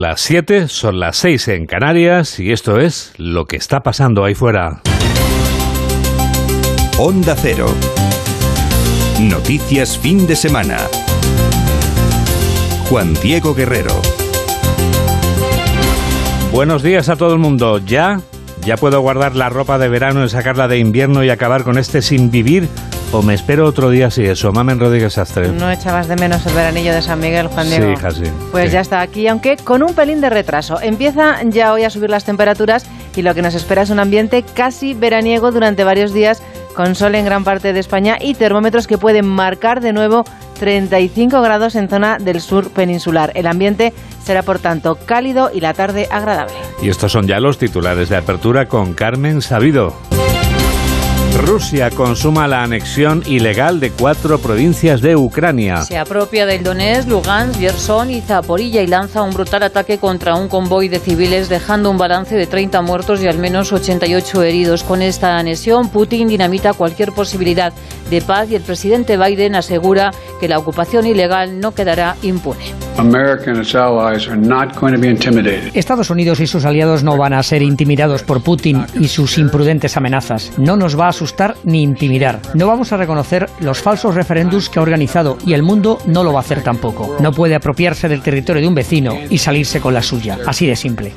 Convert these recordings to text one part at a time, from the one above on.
Las 7 son las 6 en Canarias y esto es lo que está pasando ahí fuera. Onda Cero. Noticias fin de semana. Juan Diego Guerrero. Buenos días a todo el mundo. ¿Ya puedo guardar la ropa de verano y sacarla de invierno y acabar con este sin vivir? ¿O me espero otro día si eso? Mamen Rodríguez Sastre. ¿No echabas de menos el veranillo de San Miguel, Juan Diego? Sí, hija, sí. Pues sí. Ya está aquí, aunque con un pelín de retraso. Empieza ya hoy a subir las temperaturas y lo que nos espera es un ambiente casi veraniego durante varios días, con sol en gran parte de España y termómetros que pueden marcar de nuevo 35 grados en zona del sur peninsular. El ambiente será, por tanto, cálido y la tarde agradable. Y estos son ya los titulares de apertura con Carmen Sabido. Rusia consuma la anexión ilegal de 4 provincias de Ucrania. Se apropia del Donetsk, Lugansk, Jersón y Zaporilla y lanza un brutal ataque contra un convoy de civiles, dejando un balance de 30 muertos y al menos 88 heridos. Con esta anexión, Putin dinamita cualquier posibilidad de paz y el presidente Biden asegura que la ocupación ilegal no quedará impune. Estados Unidos y sus aliados no van a ser intimidados por Putin y sus imprudentes amenazas. No nos va a asustar ni intimidar. No vamos a reconocer los falsos referéndums que ha organizado y el mundo no lo va a hacer tampoco. No puede apropiarse del territorio de un vecino y salirse con la suya. Así de simple.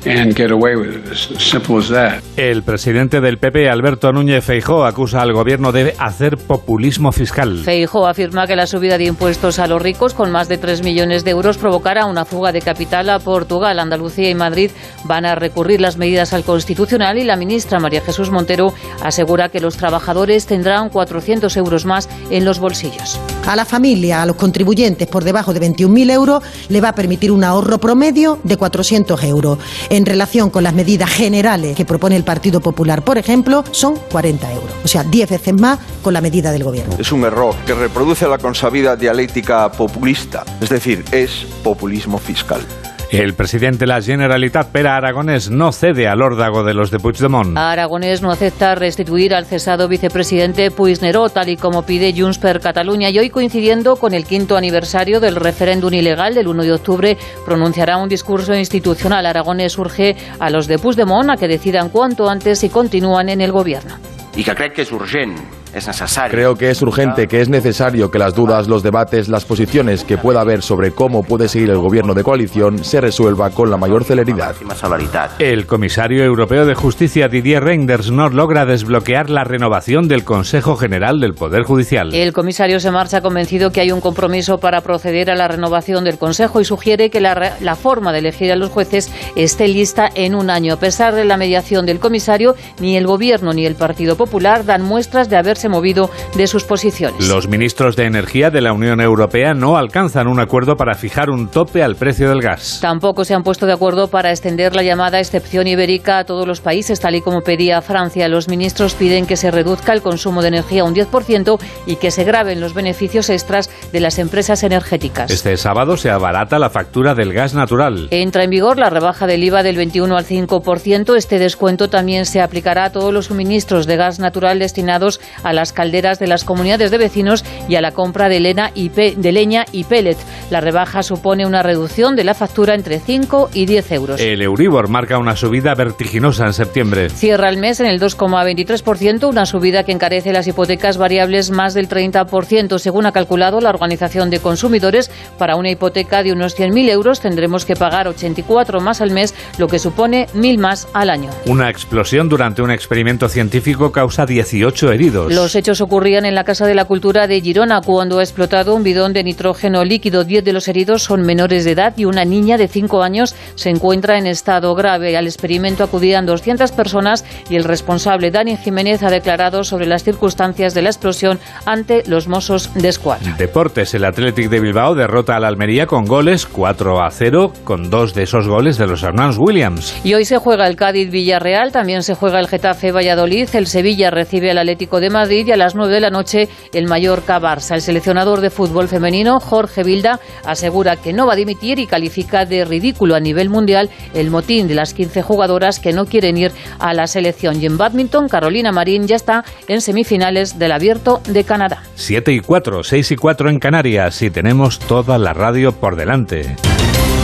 El presidente del PP, Alberto Núñez Feijóo, acusa al gobierno de hacer populismo fiscal. Feijóo afirma que la subida de impuestos a los ricos con más de 3 millones de euros provocará una fuga de capital a Portugal. Andalucía y Madrid van a recurrir las medidas al Constitucional y la ministra María Jesús Montero asegura que los trabajadores tendrán 400 euros más en los bolsillos. A la familia, a los contribuyentes por debajo de 21.000 euros, le va a permitir un ahorro promedio de 400 euros. En relación con las medidas generales que propone el Partido Popular, por ejemplo, son 40 euros. O sea, 10 veces más con la medida del Gobierno. Es un error que reproduce la consabida dialéctica populista, es decir, es populismo fiscal. El presidente de la Generalitat, Pere Aragonès, no cede al órdago de los de Puigdemont. Aragonès no acepta restituir al cesado vicepresidente Puigneró, tal y como pide Junts per Catalunya, y hoy, coincidiendo con el 5º aniversario del referéndum ilegal del 1 de octubre, pronunciará un discurso institucional. Aragonès urge a los de Puigdemont a que decidan cuanto antes si continúan en el gobierno. Y que cree que es urgente. Creo que es urgente, que es necesario que las dudas, los debates, las posiciones que pueda haber sobre cómo puede seguir el gobierno de coalición se resuelva con la mayor celeridad. El comisario europeo de Justicia, Didier Reynders, no logra desbloquear la renovación del Consejo General del Poder Judicial. El comisario se marcha convencido que hay un compromiso para proceder a la renovación del Consejo y sugiere que la forma de elegir a los jueces esté lista en un año. A pesar de la mediación del comisario, ni el Gobierno ni el Partido Popular dan muestras de haberse movido de sus posiciones. Los ministros de Energía de la Unión Europea no alcanzan un acuerdo para fijar un tope al precio del gas. Tampoco se han puesto de acuerdo para extender la llamada excepción ibérica a todos los países, tal y como pedía Francia. Los ministros piden que se reduzca el consumo de energía un 10% y que se graven los beneficios extras de las empresas energéticas. Este sábado se abarata la factura del gas natural. Entra en vigor la rebaja del IVA del 21 al 5%. Este descuento también se aplicará a todos los suministros de gas natural destinados a las calderas de las comunidades de vecinos y a la compra de leña y pellet. La rebaja supone una reducción de la factura entre 5 y 10 euros. El Euribor marca una subida vertiginosa en septiembre. Cierra el mes en el 2,23%, una subida que encarece las hipotecas variables más del 30%. Según ha calculado la Organización de Consumidores, para una hipoteca de unos 100.000 euros tendremos que pagar 84 más al mes, lo que supone 1.000 más al año. Una explosión durante un experimento científico causa 18 heridos. Los hechos ocurrían en la Casa de la Cultura de Girona cuando ha explotado un bidón de nitrógeno líquido. 10 de los heridos son menores de edad y una niña de 5 años se encuentra en estado grave. Al experimento acudían 200 personas y el responsable, Dani Jiménez, ha declarado sobre las circunstancias de la explosión ante los Mossos d'Esquadra. Deportes. El Athletic de Bilbao derrota al Almería con goles 4-0, con 2 de esos goles de los hermanos Williams. Y hoy se juega el Cádiz-Villarreal, también se juega el Getafe-Valladolid, el Sevilla recibe al Atlético de Madrid y a las 9 de la noche el Mallorca-Barça. El seleccionador de fútbol femenino, Jorge Vilda, asegura que no va a dimitir y califica de ridículo a nivel mundial el motín de las 15 jugadoras que no quieren ir a la selección. Y en bádminton, Carolina Marín ya está en semifinales del Abierto de Canadá. 7:04, 6:04 en Canarias y tenemos toda la radio por delante.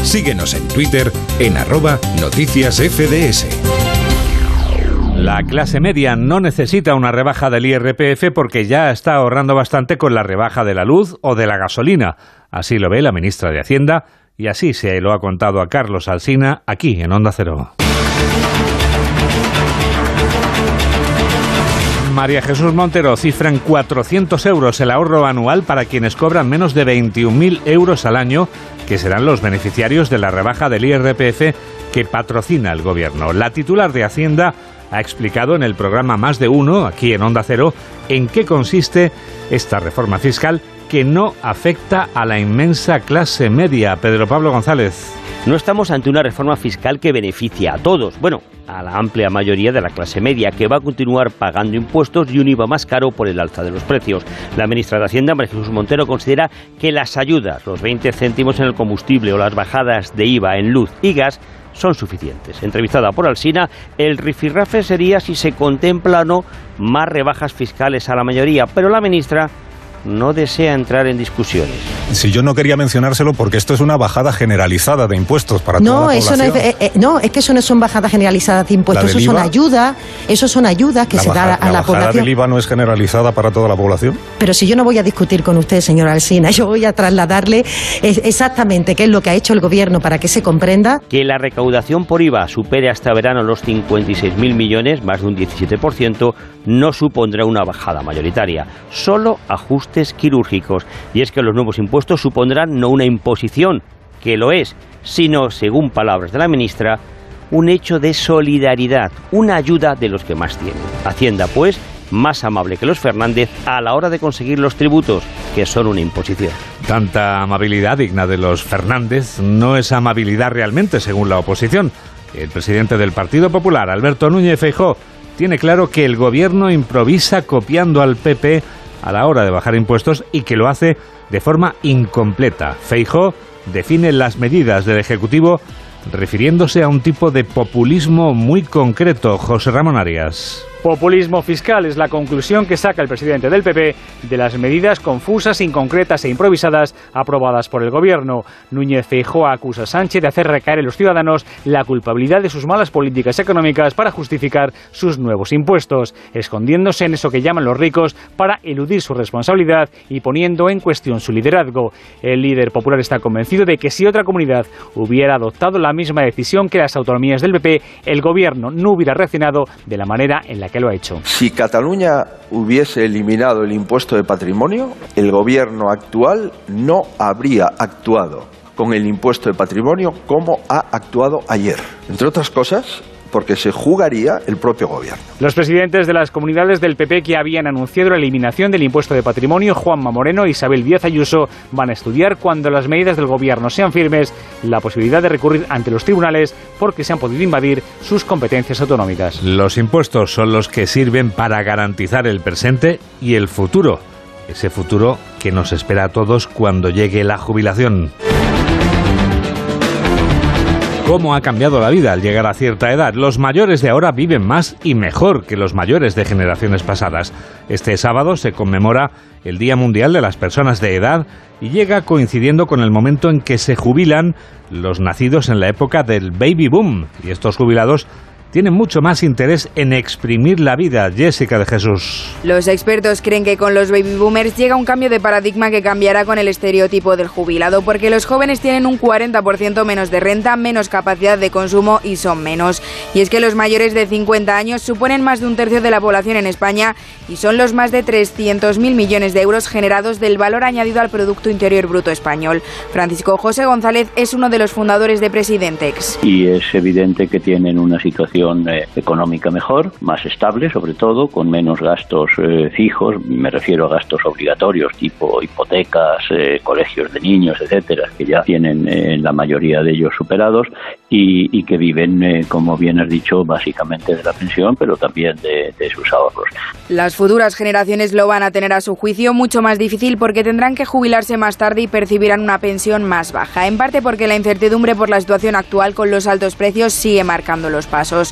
Síguenos en Twitter en @noticiasfds. La clase media no necesita una rebaja del IRPF porque ya está ahorrando bastante con la rebaja de la luz o de la gasolina. Así lo ve la ministra de Hacienda y así se lo ha contado a Carlos Alsina aquí en Onda Cero. María Jesús Montero cifra en 400 euros el ahorro anual para quienes cobran menos de 21.000 euros al año, que serán los beneficiarios de la rebaja del IRPF que patrocina el Gobierno. La titular de Hacienda ha explicado en el programa Más de Uno, aquí en Onda Cero, en qué consiste esta reforma fiscal que no afecta a la inmensa clase media. Pedro Pablo González. No estamos ante una reforma fiscal que beneficia a todos, a la amplia mayoría de la clase media, que va a continuar pagando impuestos y un IVA más caro por el alza de los precios. La ministra de Hacienda, María Jesús Montero, considera que las ayudas, los 20 céntimos en el combustible o las bajadas de IVA en luz y gas, son suficientes. Entrevistada por Alsina, el rifirrafe sería si se contempla o no más rebajas fiscales a la mayoría, pero la ministra no desea entrar en discusiones. Si yo no quería mencionárselo porque esto es una bajada generalizada de impuestos para toda la población. Es que eso no son bajadas generalizadas de impuestos, eso son ayudas que se dan a la población. ¿La bajada del IVA no es generalizada para toda la población? Pero si yo no voy a discutir con usted, señor Alsina, yo voy a trasladarle exactamente qué es lo que ha hecho el Gobierno para que se comprenda. Que la recaudación por IVA supere hasta verano los 56.000 millones, más de un 17%, no supondrá una bajada mayoritaria, solo ajustes quirúrgicos. Y es que los nuevos impuestos supondrán no una imposición, que lo es, sino, según palabras de la ministra, un hecho de solidaridad, una ayuda de los que más tienen. Hacienda, pues, más amable que los Fernández a la hora de conseguir los tributos, que son una imposición. Tanta amabilidad digna de los Fernández no es amabilidad realmente, según la oposición. El presidente del Partido Popular, Alberto Núñez Feijóo, tiene claro que el Gobierno improvisa copiando al PP a la hora de bajar impuestos y que lo hace de forma incompleta. Feijóo define las medidas del Ejecutivo refiriéndose a un tipo de populismo muy concreto. José Ramón Arias. Populismo fiscal es la conclusión que saca el presidente del PP de las medidas confusas, inconcretas e improvisadas aprobadas por el Gobierno. Núñez Feijóo acusa a Sánchez de hacer recaer en los ciudadanos la culpabilidad de sus malas políticas económicas para justificar sus nuevos impuestos, escondiéndose en eso que llaman los ricos para eludir su responsabilidad y poniendo en cuestión su liderazgo. El líder popular está convencido de que si otra comunidad hubiera adoptado la misma decisión que las autonomías del PP, el Gobierno no hubiera reaccionado de la manera en la que lo ha hecho. Si Cataluña hubiese eliminado el impuesto de patrimonio, el Gobierno actual no habría actuado con el impuesto de patrimonio como ha actuado ayer. Entre otras cosas, porque se jugaría el propio Gobierno. Los presidentes de las comunidades del PP que habían anunciado la eliminación del impuesto de patrimonio, Juanma Moreno e Isabel Díaz Ayuso, van a estudiar, cuando las medidas del Gobierno sean firmes, la posibilidad de recurrir ante los tribunales porque se han podido invadir sus competencias autonómicas. Los impuestos son los que sirven para garantizar el presente y el futuro. Ese futuro que nos espera a todos cuando llegue la jubilación. ¿Cómo ha cambiado la vida al llegar a cierta edad? Los mayores de ahora viven más y mejor que los mayores de generaciones pasadas. Este sábado se conmemora el Día Mundial de las Personas de Edad y llega coincidiendo con el momento en que se jubilan los nacidos en la época del baby boom. Y estos jubilados tienen mucho más interés en exprimir la vida. Jessica de Jesús. Los expertos creen que con los baby boomers llega un cambio de paradigma que cambiará con el estereotipo del jubilado, porque los jóvenes tienen un 40% menos de renta, menos capacidad de consumo y son menos. Y es que los mayores de 50 años suponen más de un tercio de la población en España y son los más de 300.000 millones de euros generados del valor añadido al Producto Interior Bruto español. Francisco José González es uno de los fundadores de Presidentex. Y es evidente que tienen una situación económica mejor, más estable sobre todo, con menos gastos fijos, me refiero a gastos obligatorios tipo hipotecas, colegios de niños, etcétera, que ya tienen la mayoría de ellos superados y que viven, como bien has dicho, básicamente de la pensión, pero también de sus ahorros. Las futuras generaciones lo van a tener a su juicio mucho más difícil porque tendrán que jubilarse más tarde y percibirán una pensión más baja, en parte porque la incertidumbre por la situación actual con los altos precios sigue marcando los pasos.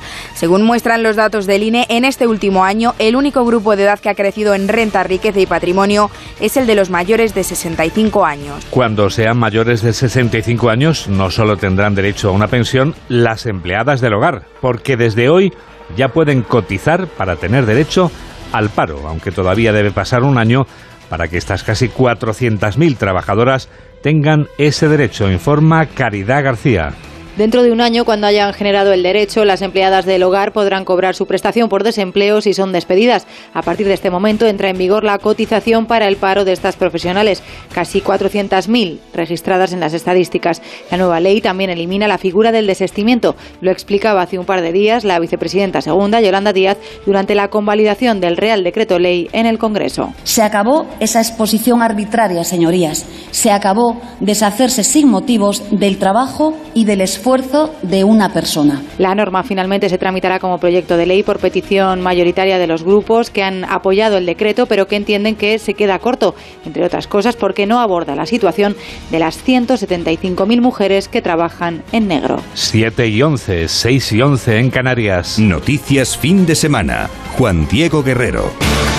años. Según muestran los datos del INE, en este último año el único grupo de edad que ha crecido en renta, riqueza y patrimonio es el de los mayores de 65 años. Cuando sean mayores de 65 años, no solo tendrán derecho a una pensión las empleadas del hogar, porque desde hoy ya pueden cotizar para tener derecho al paro, aunque todavía debe pasar un año para que estas casi 400.000 trabajadoras tengan ese derecho, informa Caridad García. Dentro de un año, cuando hayan generado el derecho, las empleadas del hogar podrán cobrar su prestación por desempleo si son despedidas. A partir de este momento entra en vigor la cotización para el paro de estas profesionales, casi 400.000 registradas en las estadísticas. La nueva ley también elimina la figura del desistimiento. Lo explicaba hace un par de días la vicepresidenta segunda, Yolanda Díaz, durante la convalidación del Real Decreto Ley en el Congreso. Se acabó esa exposición arbitraria, señorías. Se acabó deshacerse sin motivos del trabajo y del esfuerzo de una persona. La norma finalmente se tramitará como proyecto de ley por petición mayoritaria de los grupos que han apoyado el decreto, pero que entienden que se queda corto, entre otras cosas porque no aborda la situación de las 175.000 mujeres que trabajan en negro. 7:11, 6:11 en Canarias. Noticias fin de semana. Juan Diego Guerrero.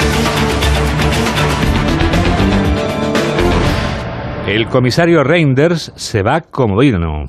El comisario Reinders se va como vino.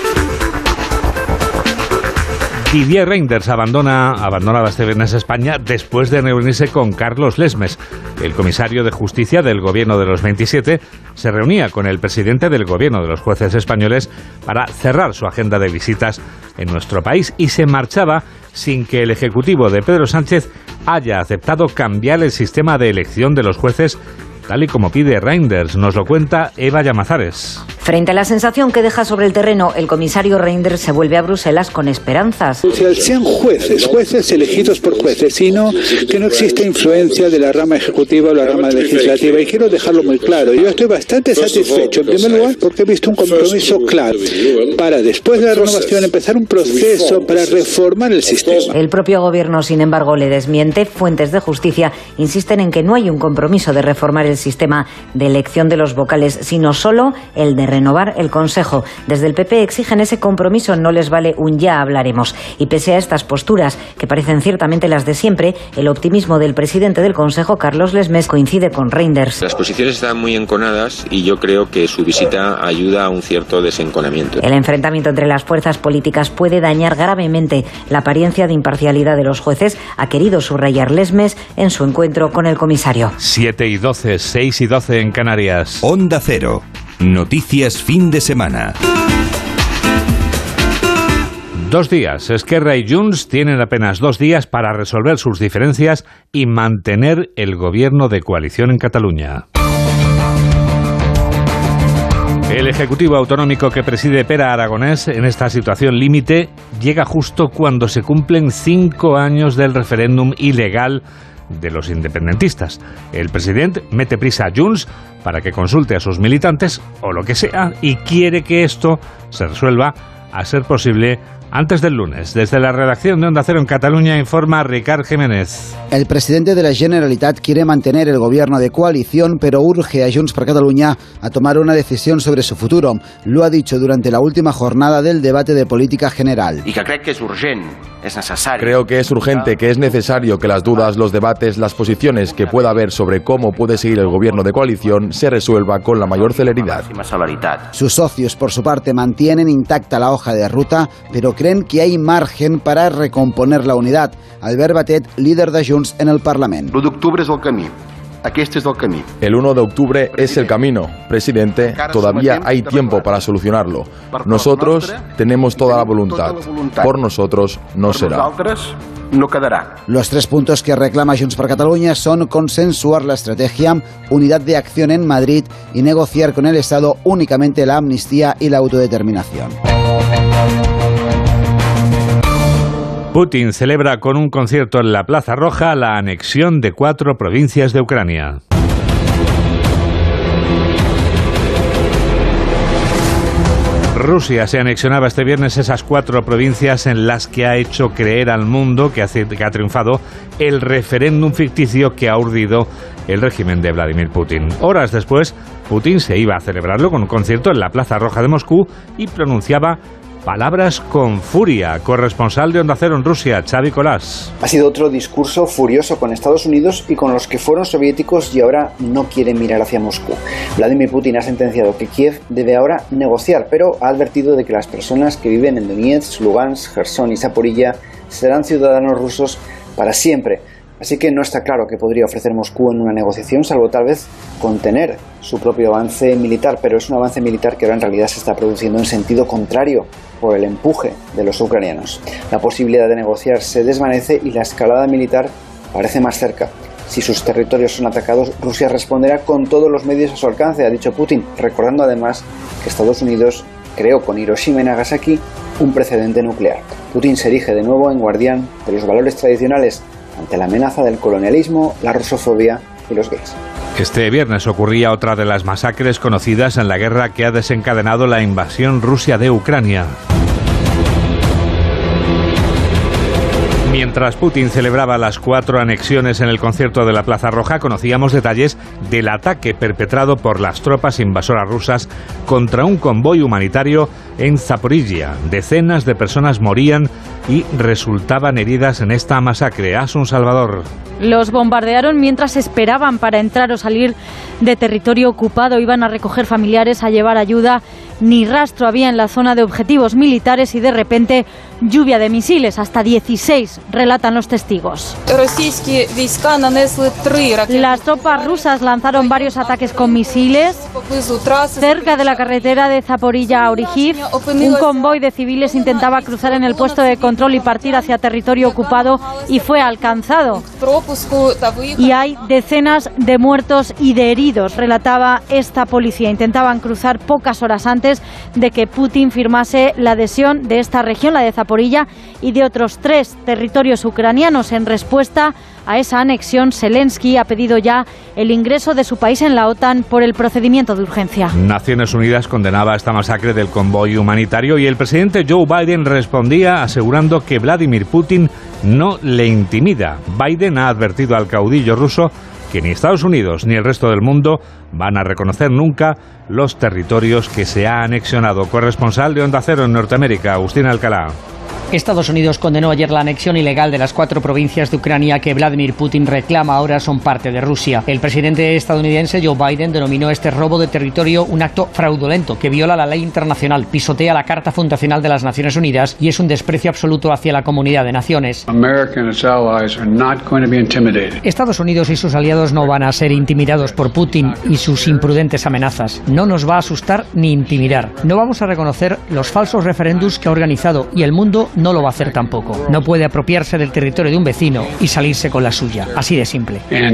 Didier Reinders abandonaba este viernes España después de reunirse con Carlos Lesmes. El comisario de Justicia del Gobierno de los 27 se reunía con el presidente del Gobierno de los jueces españoles para cerrar su agenda de visitas en nuestro país y se marchaba sin que el Ejecutivo de Pedro Sánchez haya aceptado cambiar el sistema de elección de los jueces tal y como pide Reinders. Nos lo cuenta Eva Llamazares. Frente a la sensación que deja sobre el terreno, el comisario Reinders se vuelve a Bruselas con esperanzas. Sean jueces elegidos por jueces, sino que no existe influencia de la rama ejecutiva o la rama legislativa. Y quiero dejarlo muy claro. Yo estoy bastante satisfecho, en primer lugar, porque he visto un compromiso claro para, después de la renovación, empezar un proceso para reformar el sistema. El propio gobierno, sin embargo, le desmiente. Fuentes de justicia insisten en que no hay un compromiso de reformar el sistema de elección de los vocales, sino solo el de renovar el Consejo. Desde el PP exigen ese compromiso, no les vale un ya hablaremos. Y pese a estas posturas, que parecen ciertamente las de siempre, el optimismo del presidente del Consejo, Carlos Lesmes, coincide con Reinders. Las posiciones están muy enconadas y yo creo que su visita ayuda a un cierto desenconamiento. El enfrentamiento entre las fuerzas políticas puede dañar gravemente la apariencia de imparcialidad de los jueces, ha querido subrayar Lesmes en su encuentro con el comisario. 7:12, 6:12 en Canarias. Onda Cero. Noticias fin de semana. 2 días. Esquerra y Junts tienen apenas 2 días para resolver sus diferencias y mantener el gobierno de coalición en Cataluña. El Ejecutivo Autonómico que preside Pere Aragonés en esta situación límite llega justo cuando se cumplen 5 años del referéndum ilegal de los independentistas. El presidente mete prisa a Junts para que consulte a sus militantes o lo que sea y quiere que esto se resuelva, a ser posible, antes del lunes. Desde la redacción de Onda Cero en Cataluña informa Ricard Jiménez. El presidente de la Generalitat quiere mantener el gobierno de coalición, pero urge a Junts per Catalunya a tomar una decisión sobre su futuro. Lo ha dicho durante la última jornada del debate de política general. Y que creo que es urgente, es necesario. Creo que es urgente, que es necesario que las dudas, los debates, las posiciones que pueda haber sobre cómo puede seguir el gobierno de coalición se resuelva con la mayor celeridad. Sus socios, por su parte, mantienen intacta la hoja de ruta, pero creen que hay margen para recomponer la unidad. Albert Batet, líder de Junts en el Parlament. L'1 d'octubre és el camí. Aquest és el camí. El 1 de octubre es el camino. Presidente, todavía hay tiempo para solucionarlo. Nosotros tenemos toda la voluntad. Por nosotros no será. No quedará. Los 3 puntos que reclama Junts per Catalunya son consensuar la estrategia, unidad de acción en Madrid y negociar con el Estado únicamente la amnistía y la autodeterminación. Putin celebra con un concierto en la Plaza Roja la anexión de 4 provincias de Ucrania. Rusia se anexionaba este viernes esas 4 provincias en las que ha hecho creer al mundo que ha triunfado el referéndum ficticio que ha urdido el régimen de Vladimir Putin. Horas después, Putin se iba a celebrarlo con un concierto en la Plaza Roja de Moscú y pronunciaba Palabras con furia. Corresponsal de Onda Cero en Rusia, Xavi Colás. Ha sido otro discurso furioso con Estados Unidos y con los que fueron soviéticos y ahora no quieren mirar hacia Moscú. Vladimir Putin ha sentenciado que Kiev debe ahora negociar, pero ha advertido de que las personas que viven en Donetsk, Lugansk, Jersón y Zaporilla serán ciudadanos rusos para siempre. Así que no está claro qué podría ofrecer Moscú en una negociación, salvo tal vez contener su propio avance militar, pero es un avance militar que ahora en realidad se está produciendo en sentido contrario por el empuje de los ucranianos. La posibilidad de negociar se desvanece y la escalada militar parece más cerca. Si sus territorios son atacados, Rusia responderá con todos los medios a su alcance, ha dicho Putin, recordando además que Estados Unidos creó con Hiroshima y Nagasaki un precedente nuclear. Putin se erige de nuevo en guardián de los valores tradicionales ante la amenaza del colonialismo, la rusofobia y los gays. Este viernes ocurría otra de las masacres conocidas en la guerra que ha desencadenado la invasión rusa de Ucrania. Mientras Putin celebraba las 4 anexiones en el concierto de la Plaza Roja, conocíamos detalles del ataque perpetrado por las tropas invasoras rusas contra un convoy humanitario en Zaporizhia. Decenas de personas morían y resultaban heridas en esta masacre. Asun Salvador. Los bombardearon mientras esperaban para entrar o salir de territorio ocupado. Iban a recoger familiares, a llevar ayuda. Ni rastro había en la zona de objetivos militares y de repente lluvia de misiles, hasta 16, relatan los testigos. Las tropas rusas lanzaron varios ataques con misiles cerca de la carretera de Zaporilla a Orihiv. Un convoy de civiles intentaba cruzar en el puesto de control y partir hacia territorio ocupado y fue alcanzado. Y hay decenas de muertos y de heridos, relataba esta policía. Intentaban cruzar pocas horas antes de que Putin firmase la adhesión de esta región, la de Zaporilla, y de otros 3 territorios ucranianos. En respuesta a esa anexión, Zelensky ha pedido ya el ingreso de su país en la OTAN por el procedimiento de urgencia. Naciones Unidas condenaba esta masacre del convoy humanitario y el presidente Joe Biden respondía asegurando que Vladimir Putin no le intimida. Biden ha advertido al caudillo ruso que ni Estados Unidos ni el resto del mundo van a reconocer nunca los territorios que se ha anexionado. Corresponsal de Onda Cero en Norteamérica, Agustín Alcalá. Estados Unidos condenó ayer la anexión ilegal de las 4 provincias de Ucrania que Vladimir Putin reclama ahora son parte de Rusia. El presidente estadounidense Joe Biden denominó este robo de territorio un acto fraudulento que viola la ley internacional, pisotea la Carta Fundacional de las Naciones Unidas y es un desprecio absoluto hacia la comunidad de naciones. Estados Unidos y sus aliados no van a ser intimidados por Putin y sus imprudentes amenazas. No nos va a asustar ni intimidar. No vamos a reconocer los falsos referéndums que ha organizado y el mundo no lo va a hacer tampoco. No puede apropiarse del territorio de un vecino y salirse con la suya. Así de simple.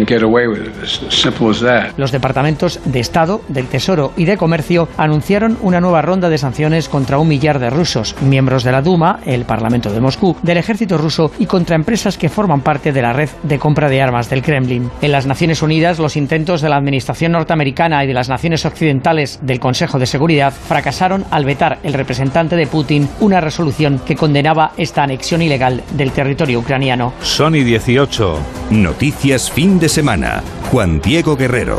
Los departamentos de Estado, del Tesoro y de Comercio anunciaron una nueva ronda de sanciones contra 1 millar de rusos, miembros de la Duma, el Parlamento de Moscú, del ejército ruso y contra empresas que forman parte de la red de compra de armas del Kremlin. En las Naciones Unidas, los intentos de la administración norteamericana y de las naciones occidentales del Consejo de Seguridad fracasaron al vetar el representante de Putin una resolución que condenaba esta anexión ilegal del territorio ucraniano. Sony 18. Noticias fin de semana. Juan Diego Guerrero.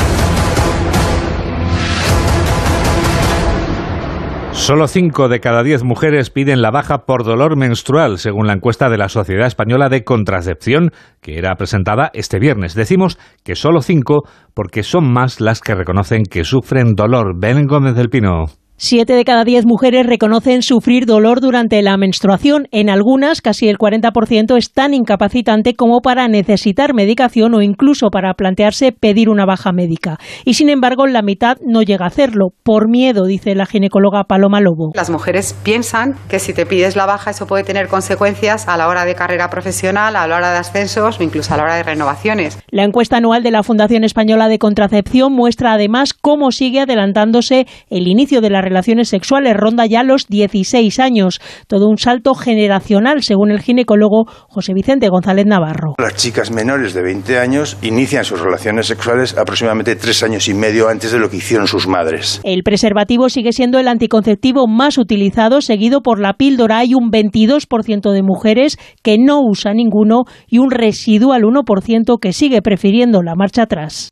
Solo 5 de cada 10 mujeres piden la baja por dolor menstrual, según la encuesta de la Sociedad Española de Contracepción, que era presentada este viernes. Decimos que solo 5 porque son más las que reconocen que sufren dolor. Belén Gómez del Pino. 7 de cada 10 mujeres reconocen sufrir dolor durante la menstruación. En algunas, casi el 40% es tan incapacitante como para necesitar medicación o incluso para plantearse pedir una baja médica. Y sin embargo, la mitad no llega a hacerlo, por miedo, dice la ginecóloga Paloma Lobo. Las mujeres piensan que si te pides la baja eso puede tener consecuencias a la hora de carrera profesional, a la hora de ascensos o incluso a la hora de renovaciones. La encuesta anual de la Fundación Española de Contracepción muestra además cómo sigue adelantándose el inicio de la relaciones sexuales, ronda ya los 16 años. Todo un salto generacional, según el ginecólogo José Vicente González Navarro. Las chicas menores de 20 años inician sus relaciones sexuales aproximadamente 3 años y medio antes de lo que hicieron sus madres. El preservativo sigue siendo el anticonceptivo más utilizado, seguido por la píldora. Hay un 22% de mujeres que no usa ninguno y un residual 1% que sigue prefiriendo la marcha atrás.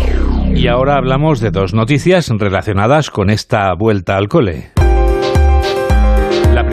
Y ahora hablamos de 2 noticias relacionadas con esta vuelta al cole.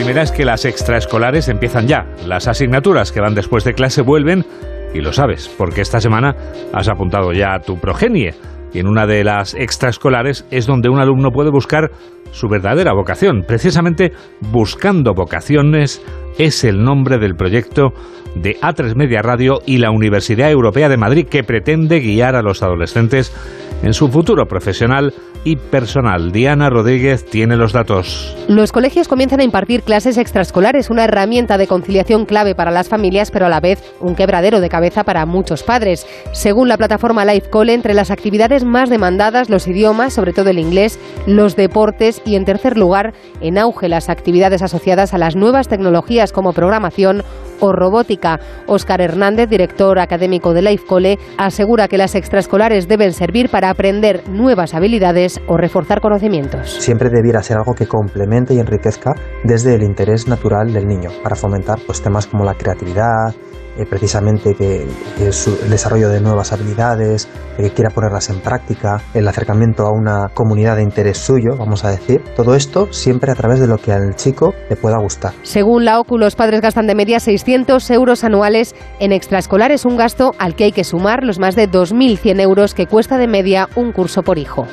primera es que las extraescolares empiezan ya. Las asignaturas que van después de clase vuelven, y lo sabes, porque esta semana has apuntado ya a tu progenie. Y en una de las extraescolares es donde un alumno puede buscar su verdadera vocación. Precisamente Buscando Vocaciones es el nombre del proyecto de A3 Media Radio y la Universidad Europea de Madrid, que pretende guiar a los adolescentes en su futuro profesional y personal. Diana Rodríguez tiene los datos. Los colegios comienzan a impartir clases extraescolares, una herramienta de conciliación clave para las familias, pero a la vez un quebradero de cabeza para muchos padres. Según la plataforma LifeCole, entre las actividades más demandadas, los idiomas, sobre todo el inglés, los deportes y, en tercer lugar, en auge las actividades asociadas a las nuevas tecnologías como programación o robótica. Óscar Hernández, director académico de LifeCole, asegura que las extraescolares deben servir para aprender nuevas habilidades o reforzar conocimientos. Siempre debiera ser algo que complemente y enriquezca desde el interés natural del niño, para fomentar temas como la creatividad, precisamente que el desarrollo de nuevas habilidades, que quiera ponerlas en práctica, el acercamiento a una comunidad de interés suyo, vamos a decir. Todo esto siempre a través de lo que al chico le pueda gustar. Según la OCU, los padres gastan de media 600 euros anuales en extraescolares, un gasto al que hay que sumar los más de 2.100 euros que cuesta de media un curso por hijo.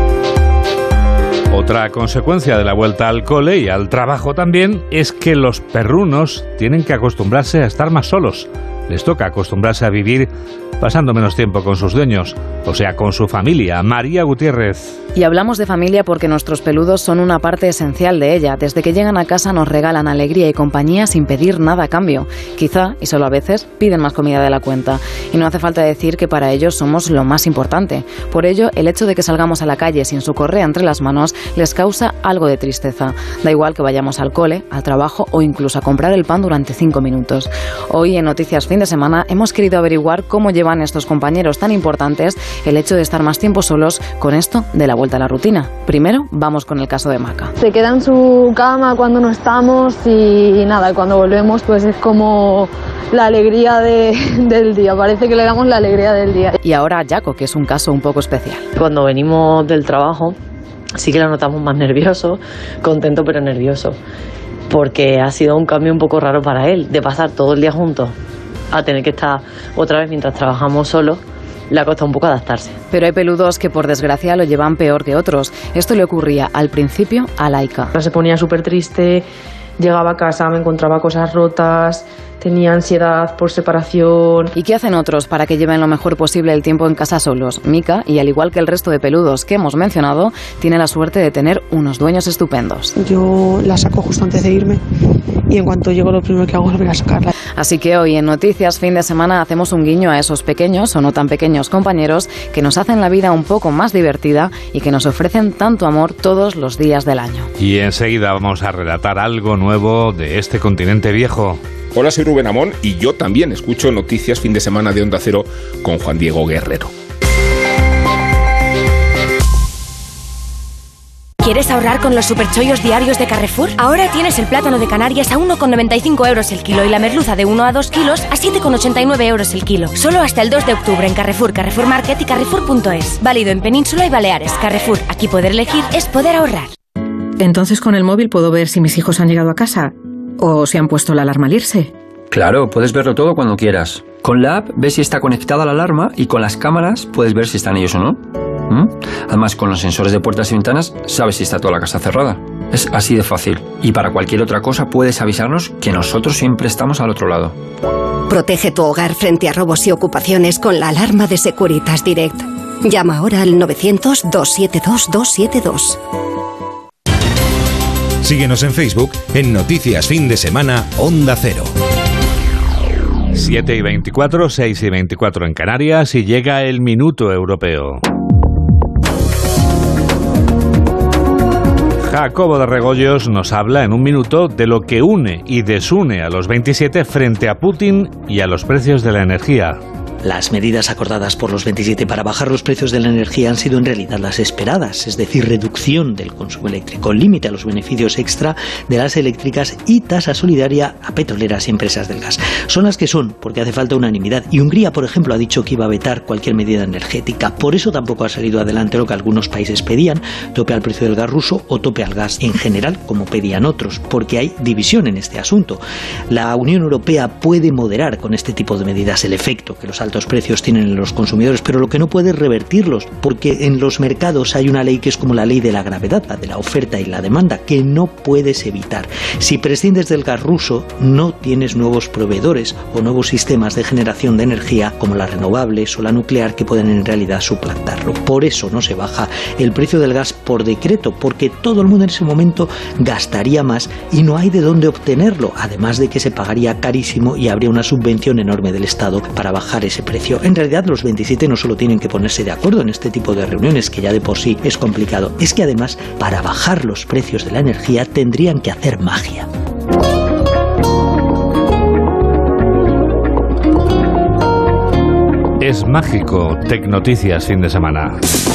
Otra consecuencia de la vuelta al cole y al trabajo también es que los perrunos tienen que acostumbrarse a estar más solos. Les toca acostumbrarse a vivir pasando menos tiempo con sus dueños, o sea, con su familia. María Gutiérrez. Y hablamos de familia porque nuestros peludos son una parte esencial de ella. Desde que llegan a casa nos regalan alegría y compañía sin pedir nada a cambio. Quizá, y solo a veces, piden más comida de la cuenta. Y no hace falta decir que para ellos somos lo más importante. Por ello, el hecho de que salgamos a la calle sin su correa entre las manos les causa algo de tristeza. Da igual que vayamos al cole, al trabajo o incluso a comprar el pan durante 5 minutos. Hoy en Noticias Fin de Semana hemos querido averiguar cómo llevan estos compañeros tan importantes el hecho de estar más tiempo solos con esto de la vuelta a la rutina. Primero, vamos con el caso de Maca. Se queda en su cama cuando no estamos y nada, cuando volvemos pues es como la alegría del día, parece que le damos la alegría del día. Y ahora Jaco, que es un caso un poco especial. Cuando venimos del trabajo sí que lo notamos más nervioso, contento pero nervioso, porque ha sido un cambio un poco raro para él, de pasar todo el día juntos a tener que estar otra vez mientras trabajamos solos. Le ha costado un poco adaptarse. Pero hay peludos que por desgracia lo llevan peor que otros. Esto le ocurría al principio a Laika. Se ponía súper triste, llegaba a casa, me encontraba cosas rotas, tenía ansiedad por separación. ¿Y qué hacen otros para que lleven lo mejor posible el tiempo en casa solos? Mika, y al igual que el resto de peludos que hemos mencionado, tiene la suerte de tener unos dueños estupendos. Yo la saco justo antes de irme y en cuanto llego lo primero que hago es volver a sacarla. Así que hoy en Noticias Fin de Semana hacemos un guiño a esos pequeños o no tan pequeños compañeros que nos hacen la vida un poco más divertida y que nos ofrecen tanto amor todos los días del año. Y enseguida vamos a relatar algo nuevo de este continente viejo. Hola, soy Rubén Amón y yo también escucho Noticias Fin de Semana de Onda Cero con Juan Diego Guerrero. ¿Quieres ahorrar con los superchollos diarios de Carrefour? Ahora tienes el plátano de Canarias a 1,95 euros el kilo y la merluza de 1 a 2 kilos a 7,89 euros el kilo. Solo hasta el 2 de octubre en Carrefour, Carrefour Market y Carrefour.es. Válido en Península y Baleares. Carrefour, aquí poder elegir es poder ahorrar. Entonces con el móvil puedo ver si mis hijos han llegado a casa o si han puesto la alarma al irse. Claro, puedes verlo todo cuando quieras. Con la app ves si está conectada la alarma y con las cámaras puedes ver si están ellos o no. Además, con los sensores de puertas y ventanas sabes si está toda la casa cerrada. Es así de fácil. Y para cualquier otra cosa puedes avisarnos que nosotros siempre estamos al otro lado. Protege tu hogar frente a robos y ocupaciones con la alarma de Securitas Direct. Llama ahora al 900-272-272. Síguenos en Facebook en Noticias Fin de Semana Onda Cero. 7 y 24, 6 y 24 en Canarias y llega el Minuto Europeo. Jacobo de Regoyos nos habla en un minuto de lo que une y desune a los 27 frente a Putin y a los precios de la energía. Las medidas acordadas por los 27 para bajar los precios de la energía han sido en realidad las esperadas, es decir, reducción del consumo eléctrico, límite a los beneficios extra de las eléctricas y tasa solidaria a petroleras y empresas del gas. Son las que son, porque hace falta unanimidad. Y Hungría, por ejemplo, ha dicho que iba a vetar cualquier medida energética. Por eso tampoco ha salido adelante lo que algunos países pedían, tope al precio del gas ruso o tope al gas en general, como pedían otros, porque hay división en este asunto. La Unión Europea puede moderar con este tipo de medidas el efecto que los altos precios tienen en los consumidores, pero lo que no puede es revertirlos, porque en los mercados hay una ley que es como la ley de la gravedad, la de la oferta y la demanda, que no puedes evitar. Si prescindes del gas ruso, no tienes nuevos proveedores o nuevos sistemas de generación de energía como las renovables o la nuclear que pueden en realidad suplantarlo. Por eso no se baja el precio del gas por decreto, porque todo el mundo en ese momento gastaría más y no hay de dónde obtenerlo, además de que se pagaría carísimo y habría una subvención enorme del Estado para bajar ese precio. En realidad los 27 no solo tienen que ponerse de acuerdo en este tipo de reuniones, que ya de por sí es complicado, es que además para bajar los precios de la energía tendrían que hacer magia. Es mágico, Tecnoticias fin de semana.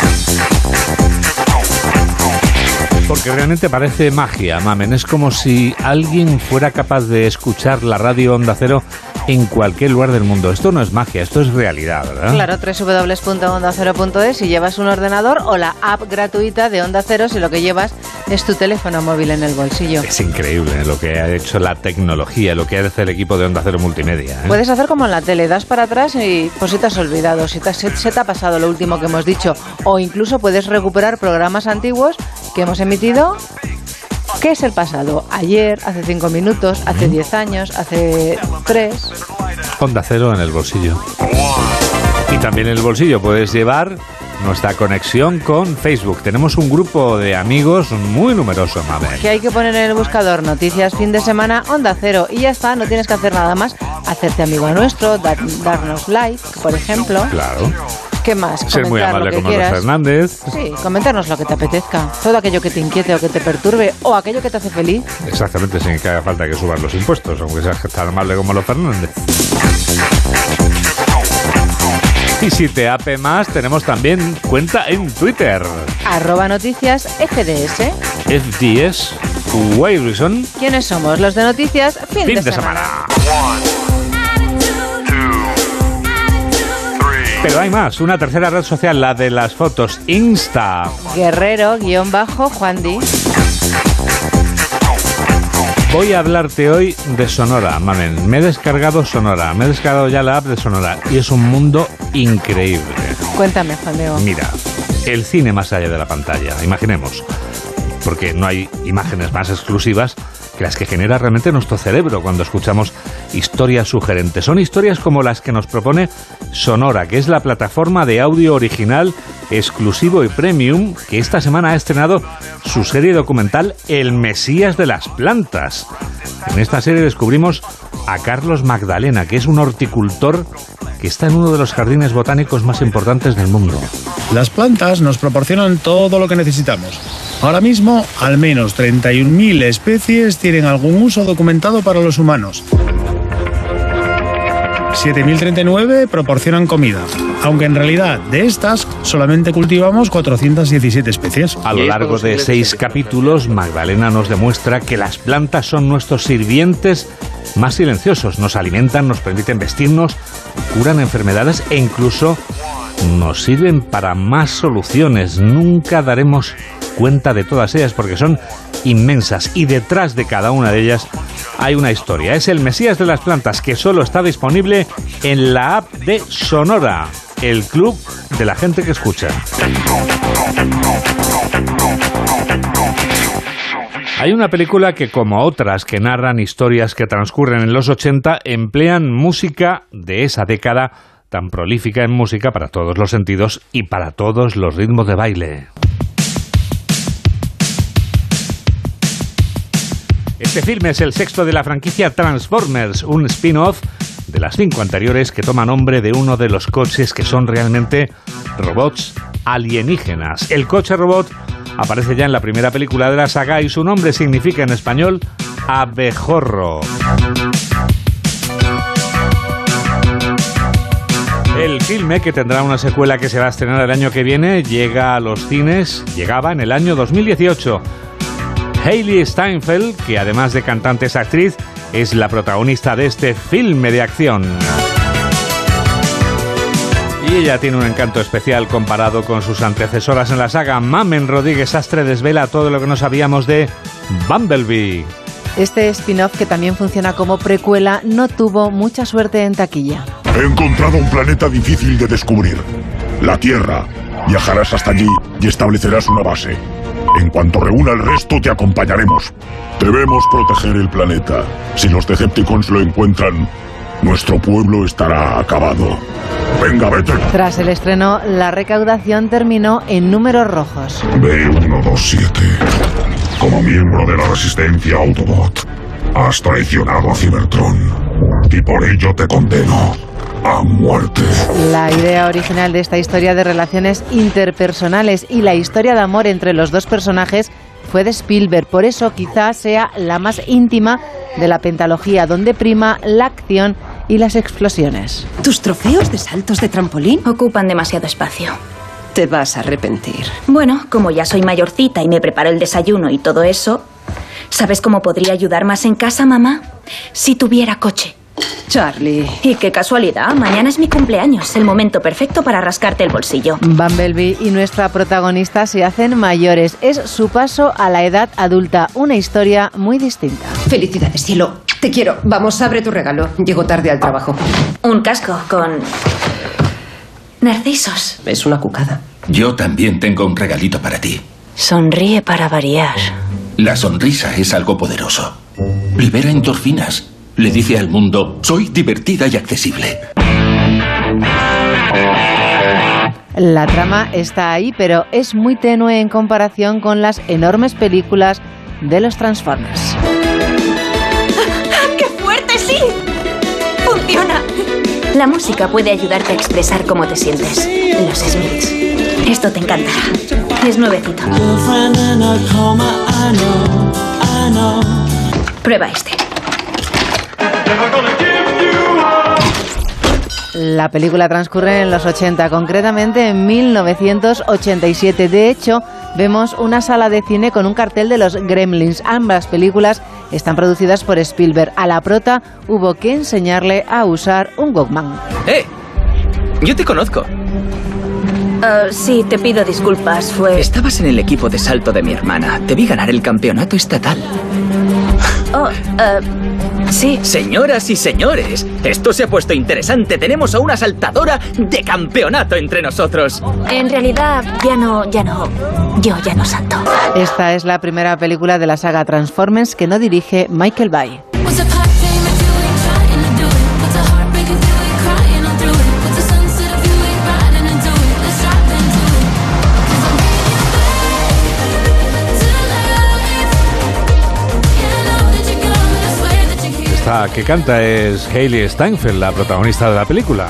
Porque realmente parece magia, mamen. Es como si alguien fuera capaz de escuchar la radio Onda Cero en cualquier lugar del mundo. Esto no es magia, esto es realidad, ¿verdad? Claro, www.ondacero.es si llevas un ordenador o la app gratuita de Onda Cero si lo que llevas es tu teléfono móvil en el bolsillo. Es increíble lo que ha hecho la tecnología, lo que hace el equipo de Onda Cero Multimedia, ¿eh? Puedes hacer como en la tele, das para atrás y pues si te has olvidado, si se te ha pasado lo último que hemos dicho, o incluso puedes recuperar programas antiguos que hemos emitido. ¿Qué es el pasado? Ayer, hace 5 minutos, hace 10 años, hace 3. Onda Cero en el bolsillo. Y también en el bolsillo puedes llevar nuestra conexión con Facebook. Tenemos un grupo de amigos muy numeroso, mame. Que hay que poner en el buscador Noticias Fin de Semana Onda Cero y ya está, no tienes que hacer nada más. Hacerte amigo nuestro, darnos like, por ejemplo. Claro. ¿Qué más? Ser muy amable como los Fernández. Sí, comentarnos lo que te apetezca. Todo aquello que te inquiete o que te perturbe o aquello que te hace feliz. Exactamente, sin que haga falta que suban los impuestos, aunque seas tan amable como los Fernández. Y si te ape más, tenemos también cuenta en Twitter. @noticias FDS. FDS Way Reason. ¿Quiénes somos? Los de Noticias Fin de semana. Pero hay más, una tercera red social, la de las fotos, Insta. Guerrero_Juandi. Voy a hablarte hoy de Sonora, mamen. Me he descargado Sonora, me he descargado ya la app de Sonora y es un mundo increíble. Cuéntame, Juan Diego. Mira, el cine más allá de la pantalla, imaginemos, porque no hay imágenes más exclusivas que las que genera realmente nuestro cerebro cuando escuchamos historias sugerentes. Son historias como las que nos propone Sonora, que es la plataforma de audio original, exclusivo y premium, que esta semana ha estrenado su serie documental El Mesías de las Plantas. En esta serie descubrimos a Carlos Magdalena, que es un horticultor que está en uno de los jardines botánicos más importantes del mundo. Las plantas nos proporcionan todo lo que necesitamos. Ahora mismo, al menos 31.000 especies tienen algún uso documentado para los humanos. 7.039 proporcionan comida, aunque en realidad de estas solamente cultivamos 417 especies. A lo largo de 6 capítulos, Magdalena nos demuestra que las plantas son nuestros sirvientes más silenciosos. Nos alimentan, nos permiten vestirnos, curan enfermedades e incluso nos sirven para más soluciones. Nunca daremos cuenta de todas ellas porque son inmensas y detrás de cada una de ellas hay una historia. Es El Mesías de las Plantas, que solo está disponible en la app de Sonora, el club de la gente que escucha. Hay una película que, como otras que narran historias que transcurren en los 80, emplean música de esa década tan prolífica en música para todos los sentidos y para todos los ritmos de baile. Este filme es el sexto de la franquicia Transformers, un spin-off de las 5 anteriores que toma nombre de uno de los coches que son realmente robots alienígenas. El coche robot aparece ya en la primera película de la saga y su nombre significa en español abejorro. El filme, que tendrá una secuela que se va a estrenar el año que viene, llegaba en el año 2018. Hailee Steinfeld, que además de cantante es actriz, es la protagonista de este filme de acción. Y ella tiene un encanto especial comparado con sus antecesoras en la saga. Mamen Rodríguez Astre desvela todo lo que no sabíamos de Bumblebee. Este spin-off, que también funciona como precuela, no tuvo mucha suerte en taquilla. He encontrado un planeta difícil de descubrir, la Tierra. Viajarás hasta allí y establecerás una base. En cuanto reúna el resto, te acompañaremos. Debemos proteger el planeta. Si los Decepticons lo encuentran, nuestro pueblo estará acabado. Venga, vete. Tras el estreno, la recaudación terminó en números rojos. B127. Como miembro de la resistencia Autobot, has traicionado a Cybertron y por ello te condeno a muerte. La idea original de esta historia de relaciones interpersonales y la historia de amor entre los dos personajes fue de Spielberg. Por eso quizás sea la más íntima de la pentalogía, donde prima la acción y las explosiones. ¿Tus trofeos de saltos de trampolín? Ocupan demasiado espacio. Te vas a arrepentir. Bueno, como ya soy mayorcita y me preparo el desayuno y todo eso, ¿sabes cómo podría ayudar más en casa, mamá? Si tuviera coche. Charlie. Y qué casualidad, mañana es mi cumpleaños, el momento perfecto para rascarte el bolsillo. Bumblebee y nuestra protagonista se hacen mayores. Es su paso a la edad adulta, una historia muy distinta. Felicidades, cielo. Te quiero. Vamos, abre tu regalo. Llego tarde al trabajo. Un casco con narcisos. Es una cucada. Yo también tengo un regalito para ti. Sonríe para variar. La sonrisa es algo poderoso. Libera endorfinas. Le dice al mundo, soy divertida y accesible. La trama está ahí, pero es muy tenue en comparación con las enormes películas de los Transformers. ¡Qué fuerte, sí! ¡Funciona! La música puede ayudarte a expresar cómo te sientes. Los Smiths. Esto te encantará. Es nuevecito. Prueba este. La película transcurre en los 80, concretamente en 1987. De hecho, vemos una sala de cine con un cartel de los Gremlins. Ambas películas están producidas por Spielberg. A la prota hubo que enseñarle a usar un Walkman. Yo te conozco. Sí, te pido disculpas, Estabas en el equipo de salto de mi hermana. Te vi ganar el campeonato estatal. Sí. Señoras y señores, esto se ha puesto interesante. Tenemos a una saltadora de campeonato entre nosotros. En realidad, yo ya no salto. Esta es la primera película de la saga Transformers que no dirige Michael Bay. Esta que canta es Hailee Steinfeld, la protagonista de la película.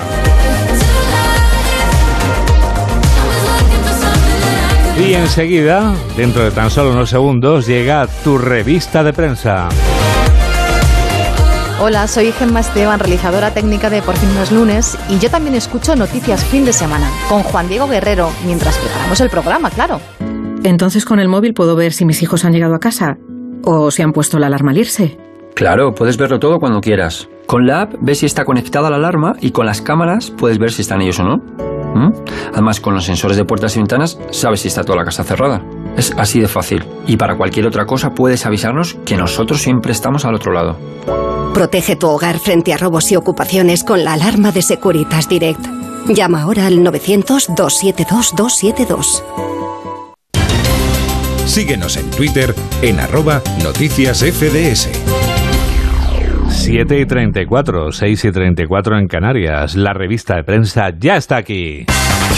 Y enseguida, dentro de tan solo unos segundos, llega tu revista de prensa. Hola, soy Gemma Esteban, realizadora técnica de Por fin no es lunes, y yo también escucho Noticias Fin de Semana, con Juan Diego Guerrero, mientras preparamos el programa, claro. Entonces con el móvil puedo ver si mis hijos han llegado a casa, o si han puesto la alarma al irse. Claro, puedes verlo todo cuando quieras. Con la app ves si está conectada la alarma y con las cámaras puedes ver si están ellos o no. Además, con los sensores de puertas y ventanas sabes si está toda la casa cerrada. Es así de fácil. Y para cualquier otra cosa puedes avisarnos, que nosotros siempre estamos al otro lado. Protege tu hogar frente a robos y ocupaciones con la alarma de Securitas Direct. Llama ahora al 900-272-272. Síguenos en Twitter en @noticiasfds. 7:34, 6:34 en Canarias. La revista de prensa ya está aquí.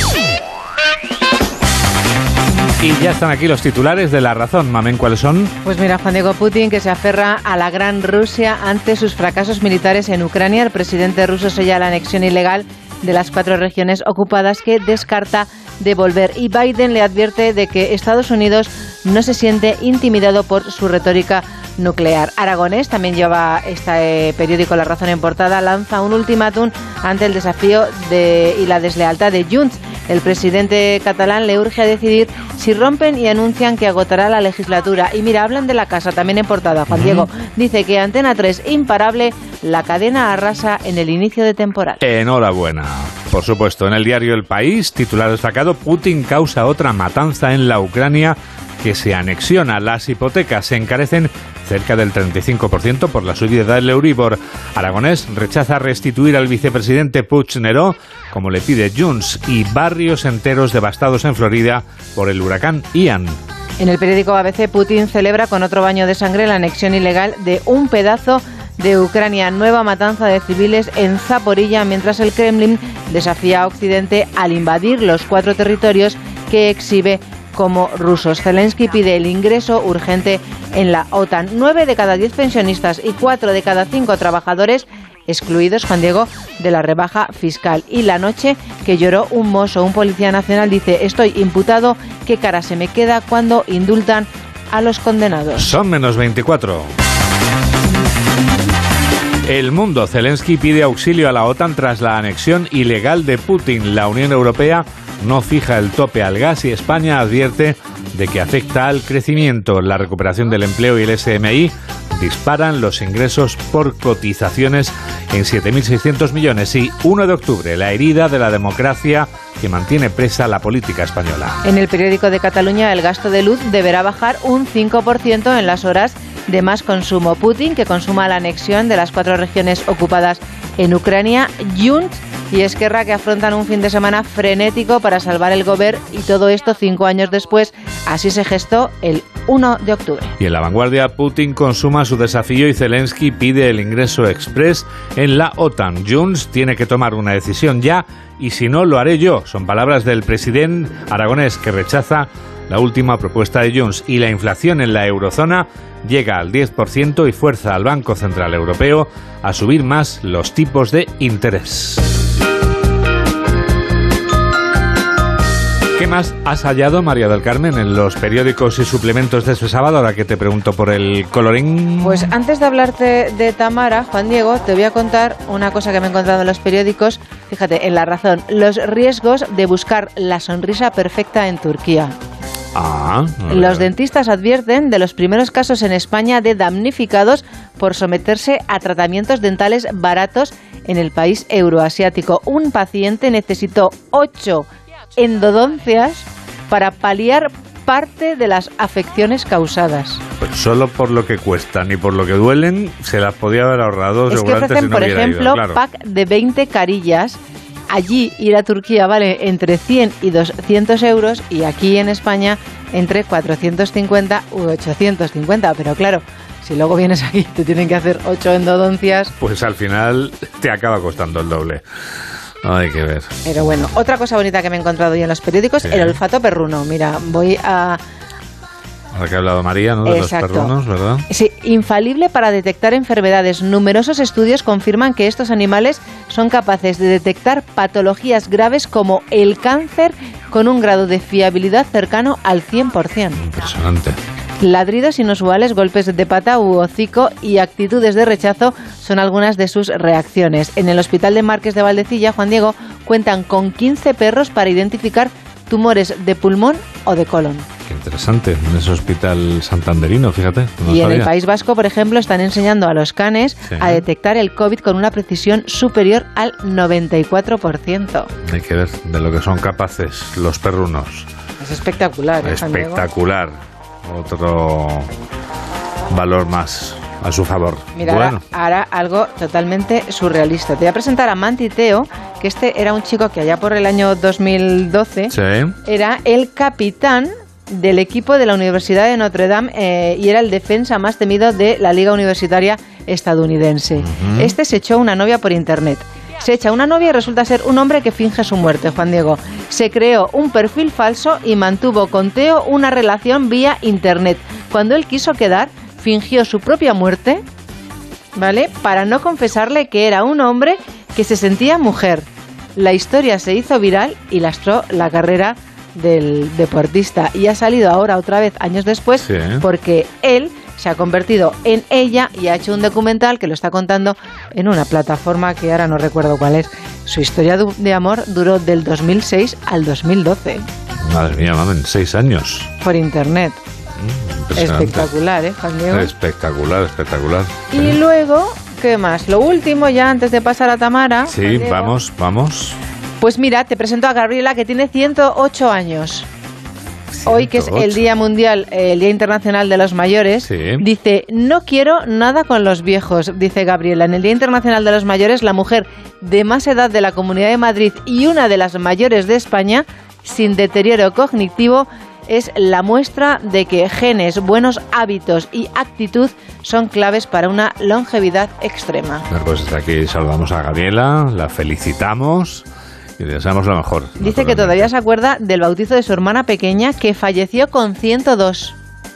Y ya están aquí los titulares de La Razón. Mamen, ¿cuáles son? Pues mira, Juan Diego, Putin, que se aferra a la gran Rusia ante sus fracasos militares en Ucrania. El presidente ruso sella la anexión ilegal de las 4 regiones ocupadas que descarta devolver. Y Biden le advierte de que Estados Unidos no se siente intimidado por su retórica nuclear. Aragonés, también lleva este periódico La Razón en portada, lanza un ultimátum ante el desafío y la deslealtad de Junts. El presidente catalán le urge a decidir si rompen y anuncian que agotará la legislatura. Y mira, hablan de La Casa, también en portada. Juan Diego dice que Antena 3, imparable, la cadena arrasa en el inicio de temporada. Enhorabuena. Por supuesto, en el diario El País, titular destacado, Putin causa otra matanza en la Ucrania que se anexiona. Las hipotecas se encarecen cerca del 35% por la subida del Euribor. Aragonés rechaza restituir al vicepresidente Puigneró, como le pide Junts, y barrios enteros devastados en Florida por el huracán Ian. En el periódico ABC, Putin celebra con otro baño de sangre la anexión ilegal de un pedazo de Ucrania. Nueva matanza de civiles en Zaporilla, mientras el Kremlin desafía a Occidente al invadir los 4 territorios que exhibe como rusos. Zelensky pide el ingreso urgente en la OTAN. 9 de cada 10 pensionistas y 4 de cada 5 trabajadores excluidos, Juan Diego, de la rebaja fiscal. Y la noche que lloró un mozo, un policía nacional, dice: estoy imputado, qué cara se me queda cuando indultan a los condenados. Son menos 24. El Mundo. Zelensky pide auxilio a la OTAN tras la anexión ilegal de Putin. La Unión Europea no fija el tope al gas y España advierte de que afecta al crecimiento. La recuperación del empleo y el SMI disparan los ingresos por cotizaciones en 7.600 millones. Y 1 de octubre, la herida de la democracia que mantiene presa la política española. En el periódico de Cataluña, el gasto de luz deberá bajar un 5% en las horas de más consumo. Putin, que consuma la anexión de las 4 regiones ocupadas en Ucrania, Junts y Esquerra, que afrontan un fin de semana frenético para salvar el Govern, y todo esto 5 años después. Así se gestó el 1 de octubre. Y en La Vanguardia, Putin consuma su desafío y Zelensky pide el ingreso express en la OTAN. Junts tiene que tomar una decisión ya, y si no, lo haré yo. Son palabras del presidente Aragonés, que rechaza la última propuesta de Junts. Y la inflación en la eurozona llega al 10% y fuerza al Banco Central Europeo a subir más los tipos de interés. ¿Qué más has hallado, María del Carmen, en los periódicos y suplementos de este sábado, ahora que te pregunto por el colorín? Pues antes de hablarte de Tamara, Juan Diego, te voy a contar una cosa que me he encontrado en los periódicos. Fíjate, en La Razón, los riesgos de buscar la sonrisa perfecta en Turquía. Los dentistas advierten de los primeros casos en España de damnificados por someterse a tratamientos dentales baratos en el país euroasiático. Un paciente necesitó 8 endodoncias para paliar parte de las afecciones causadas. Pues solo por lo que cuestan y por lo que duelen se las podía haber ahorrado seguramente. Es que ofrecen, si no por ejemplo, ido, claro, pack de 20 carillas. Allí ir a Turquía vale entre 100 y 200 euros y aquí en España entre 450 u 850. Pero claro, si luego vienes aquí te tienen que hacer 8 endodoncias, pues al final te acaba costando el doble. Hay que ver. Pero bueno, otra cosa bonita que me he encontrado hoy en los periódicos, sí, el olfato perruno. Mira, voy a... Ahora que ha hablado María, ¿no? De Exacto. Los perrunos, ¿verdad? Sí, infalible para detectar enfermedades. Numerosos estudios confirman que estos animales son capaces de detectar patologías graves como el cáncer con un grado de fiabilidad cercano al 100%. Impresionante. Ladridos inusuales, golpes de pata u hocico y actitudes de rechazo son algunas de sus reacciones. En el Hospital de Marques de Valdecilla, Juan Diego, cuentan con 15 perros para identificar tumores de pulmón o de colon. Qué interesante, en ese hospital santanderino, fíjate. No y sabía. En el País Vasco, por ejemplo, están enseñando a los canes a detectar el COVID con una precisión superior al 94%. Hay que ver de lo que son capaces los perrunos. Es espectacular. Espectacular. Otro valor más a su favor. Mira, bueno, ahora algo totalmente surrealista. Te voy a presentar a Manti Teo, que este era un chico que allá por el año 2012 era el capitán del equipo de la Universidad de Notre Dame y era el defensa más temido de la Liga Universitaria estadounidense. Este se echó una novia por internet. Se echa una novia y resulta ser un hombre que finge su muerte, Juan Diego. Se creó un perfil falso y mantuvo con Teo una relación vía internet. Cuando él quiso quedar, fingió su propia muerte, ¿vale?, para no confesarle que era un hombre que se sentía mujer. La historia se hizo viral y lastró la carrera del deportista. Y ha salido ahora otra vez, años después, porque él se ha convertido en ella y ha hecho un documental que lo está contando en una plataforma que ahora no recuerdo cuál es. Su historia de amor duró del 2006 al 2012. Madre mía, mamen, 6 años. Por internet. Espectacular, Juan Diego? Espectacular, espectacular. Y luego, ¿qué más? Lo último, ya antes de pasar a Tamara. Sí, vamos. Pues mira, te presento a Gabriela, que tiene 108 años. Hoy, que es el Día Mundial, el Día Internacional de los Mayores, dice, no quiero nada con los viejos, dice Gabriela. En el Día Internacional de los Mayores, la mujer de más edad de la Comunidad de Madrid y una de las mayores de España, sin deterioro cognitivo, es la muestra de que genes, buenos hábitos y actitud son claves para una longevidad extrema. Bueno, pues desde aquí saludamos a Gabriela, la felicitamos y le deseamos lo mejor. Dice que todavía se acuerda del bautizo de su hermana pequeña, que falleció con 102.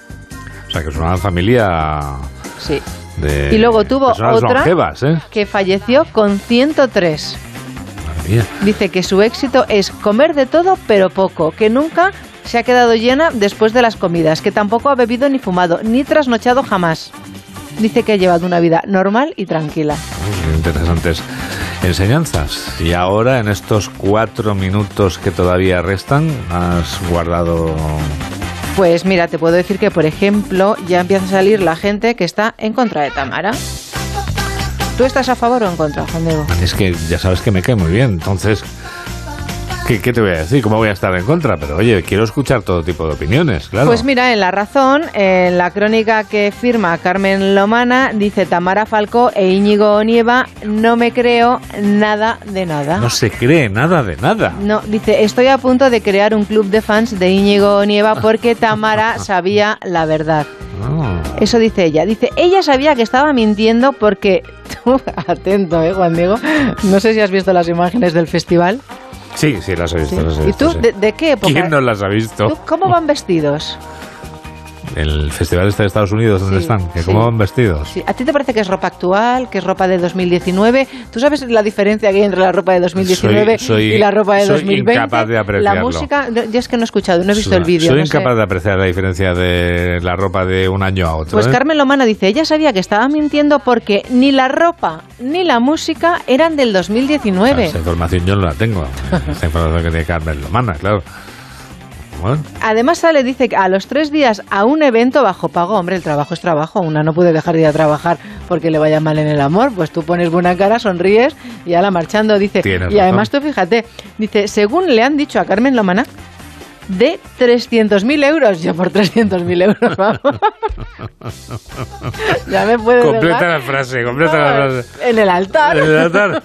O sea, que es una familia... Sí. Y luego tuvo otra longevas, que falleció con 103. Madre mía. Dice que su éxito es comer de todo, pero poco, que nunca se ha quedado llena después de las comidas, que tampoco ha bebido ni fumado, ni trasnochado jamás. Dice que ha llevado una vida normal y tranquila. Muy interesantes enseñanzas. Y ahora, en estos 4 minutos que todavía restan, has guardado... Pues mira, te puedo decir que, por ejemplo, ya empieza a salir la gente que está en contra de Tamara. ¿Tú estás a favor o en contra, Juan Diego? Es que ya sabes que me cae muy bien, entonces... ¿Qué te voy a decir? ¿Cómo voy a estar en contra? Pero oye, quiero escuchar todo tipo de opiniones, claro. Pues mira, en La Razón, en la crónica que firma Carmen Lomana, dice Tamara Falcó e Íñigo Onieva, no me creo nada de nada. No se cree nada de nada. No, dice, estoy a punto de crear un club de fans de Íñigo Onieva porque Tamara sabía la verdad. Eso dice ella. Dice, ella sabía que estaba mintiendo porque... Tú, atento, Juan Diego. No sé si has visto las imágenes del festival. Sí, las he visto. Sí. Las he visto, ¿Y tú de qué época? ¿Quién no las ha visto? ¿Tú cómo van vestidos? El festival este de Estados Unidos, ¿dónde están? ¿Cómo van vestidos? Sí. ¿A ti te parece que es ropa actual, que es ropa de 2019? ¿Tú sabes la diferencia que hay entre la ropa de 2019 y la ropa de 2020? Soy incapaz de apreciarlo. La música, yo es que no he escuchado, no he visto el vídeo. Soy incapaz de apreciar la diferencia de la ropa de un año a otro. Pues Carmen Lomana dice, ella sabía que estaba mintiendo porque ni la ropa ni la música eran del 2019. Claro, esa información yo no la tengo. Esa información que tiene Carmen Lomana, claro. Bueno. Además dice que a los 3 días a un evento bajo pago. Hombre, el trabajo es trabajo, una no puede dejar de ir a trabajar porque le vaya mal en el amor, pues tú pones buena cara, sonríes y ala marchando, dice. Y además tú fíjate, dice, según le han dicho a Carmen Lomana, de 300.000 euros. Yo por 300.000 euros, vamos. Ya me puedes completa la frase. En el altar. En el altar.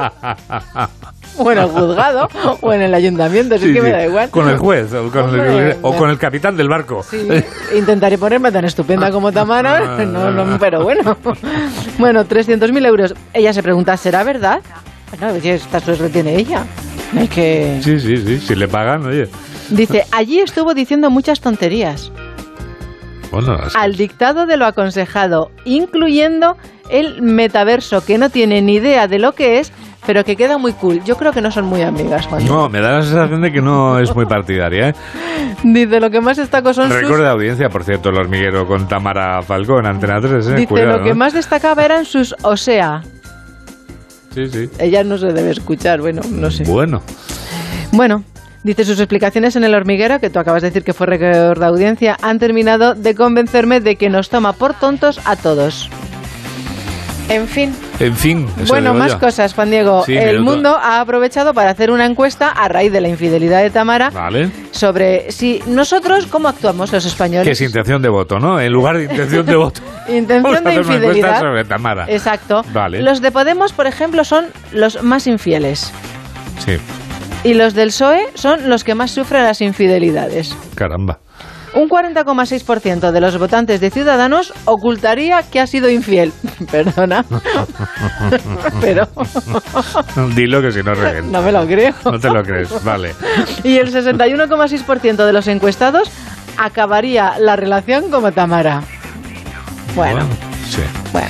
O en el juzgado, o en el ayuntamiento, así que me da igual. Con el juez, o con el capitán del barco. Sí, intentaré ponerme tan estupenda como Tamara, no, pero bueno. Bueno, 300.000 euros. Ella se pregunta, ¿será verdad? Bueno, esta suerte tiene ella. Hay que... Sí, si le pagan, oye. Dice, allí estuvo diciendo muchas tonterías. Bueno, al dictado de lo aconsejado, incluyendo el metaverso, que no tiene ni idea de lo que es, pero que queda muy cool. Yo creo que no son muy amigas, Juan. No, me da la sensación de que no es muy partidaria, ¿eh? Dice, lo que más destaco son Récord de audiencia, por cierto, El Hormiguero con Tamara Falcó en Antena 3, ¿eh? Dice, cuidado, lo que más destacaba eran sus osea. Sí. Ella no se debe escuchar, bueno, no sé. Bueno, dice, sus explicaciones en El Hormiguero, que tú acabas de decir que fue récord de audiencia, han terminado de convencerme de que nos toma por tontos a todos. En fin. Bueno, más cosas, Juan Diego. Sí, el Mundo ha aprovechado para hacer una encuesta a raíz de la infidelidad de Tamara. Vale. Sobre si nosotros, ¿cómo actuamos los españoles? Que es intención de voto, ¿no? En lugar de intención de voto. Intención de infidelidad. Sobre Tamara. Exacto. Vale. Los de Podemos, por ejemplo, son los más infieles. Sí. Y los del PSOE son los que más sufren las infidelidades. Caramba. Un 40,6% de los votantes de Ciudadanos ocultaría que ha sido infiel. Perdona. Pero... Dilo que si no revienta. No me lo creo. No te lo crees, vale. Y el 61,6% de los encuestados acabaría la relación como Tamara. Bueno. Sí. Bueno.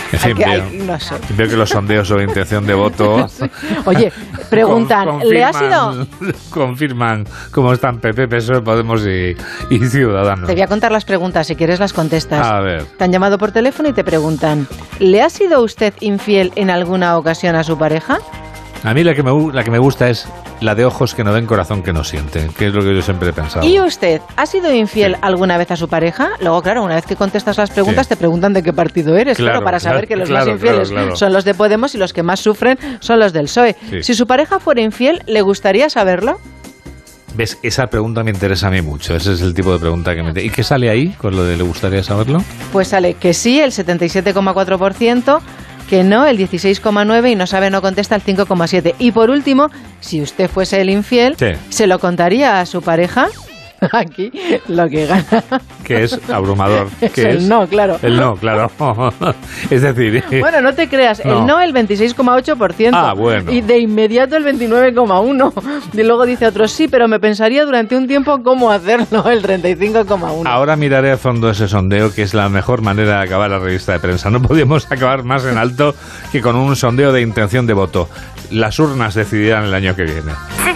En fin, no sé. Veo que los sondeos sobre intención de voto... Oye, preguntan, ¿le ha sido...? Confirman cómo están PP, PSOE, Podemos y Ciudadanos. Te voy a contar las preguntas, si quieres las contestas. A ver. Te han llamado por teléfono y te preguntan, ¿le ha sido usted infiel en alguna ocasión a su pareja? A mí la que me gusta es la de ojos que no ven, corazón que no siente, que es lo que yo siempre he pensado. ¿Y usted ha sido infiel alguna vez a su pareja? Luego, claro, una vez que contestas las preguntas te preguntan de qué partido eres, claro, para saber que los más infieles son los de Podemos y los que más sufren son los del PSOE. Sí. Si su pareja fuera infiel, ¿le gustaría saberlo? ¿Ves? Esa pregunta me interesa a mí mucho. Ese es el tipo de pregunta que me interesa. ¿Y qué sale ahí con lo de le gustaría saberlo? Pues sale que sí, el 77,4%, que no, el 16,9%, y no sabe, no contesta, el 5,7%. Y por último, si usted fuese el infiel, ¿se lo contaría a su pareja? Aquí lo que gana. Que es abrumador. ¿Qué es? El no, claro. El no, claro. Es decir... Bueno, no te creas, el no el 26,8%. Ah, bueno. Y de inmediato el 29,1%. Y luego dice otro, sí, pero me pensaría durante un tiempo cómo hacerlo, el 35,1%. Ahora miraré a fondo ese sondeo, que es la mejor manera de acabar la revista de prensa. No podíamos acabar más en alto que con un sondeo de intención de voto. Las urnas decidirán el año que viene.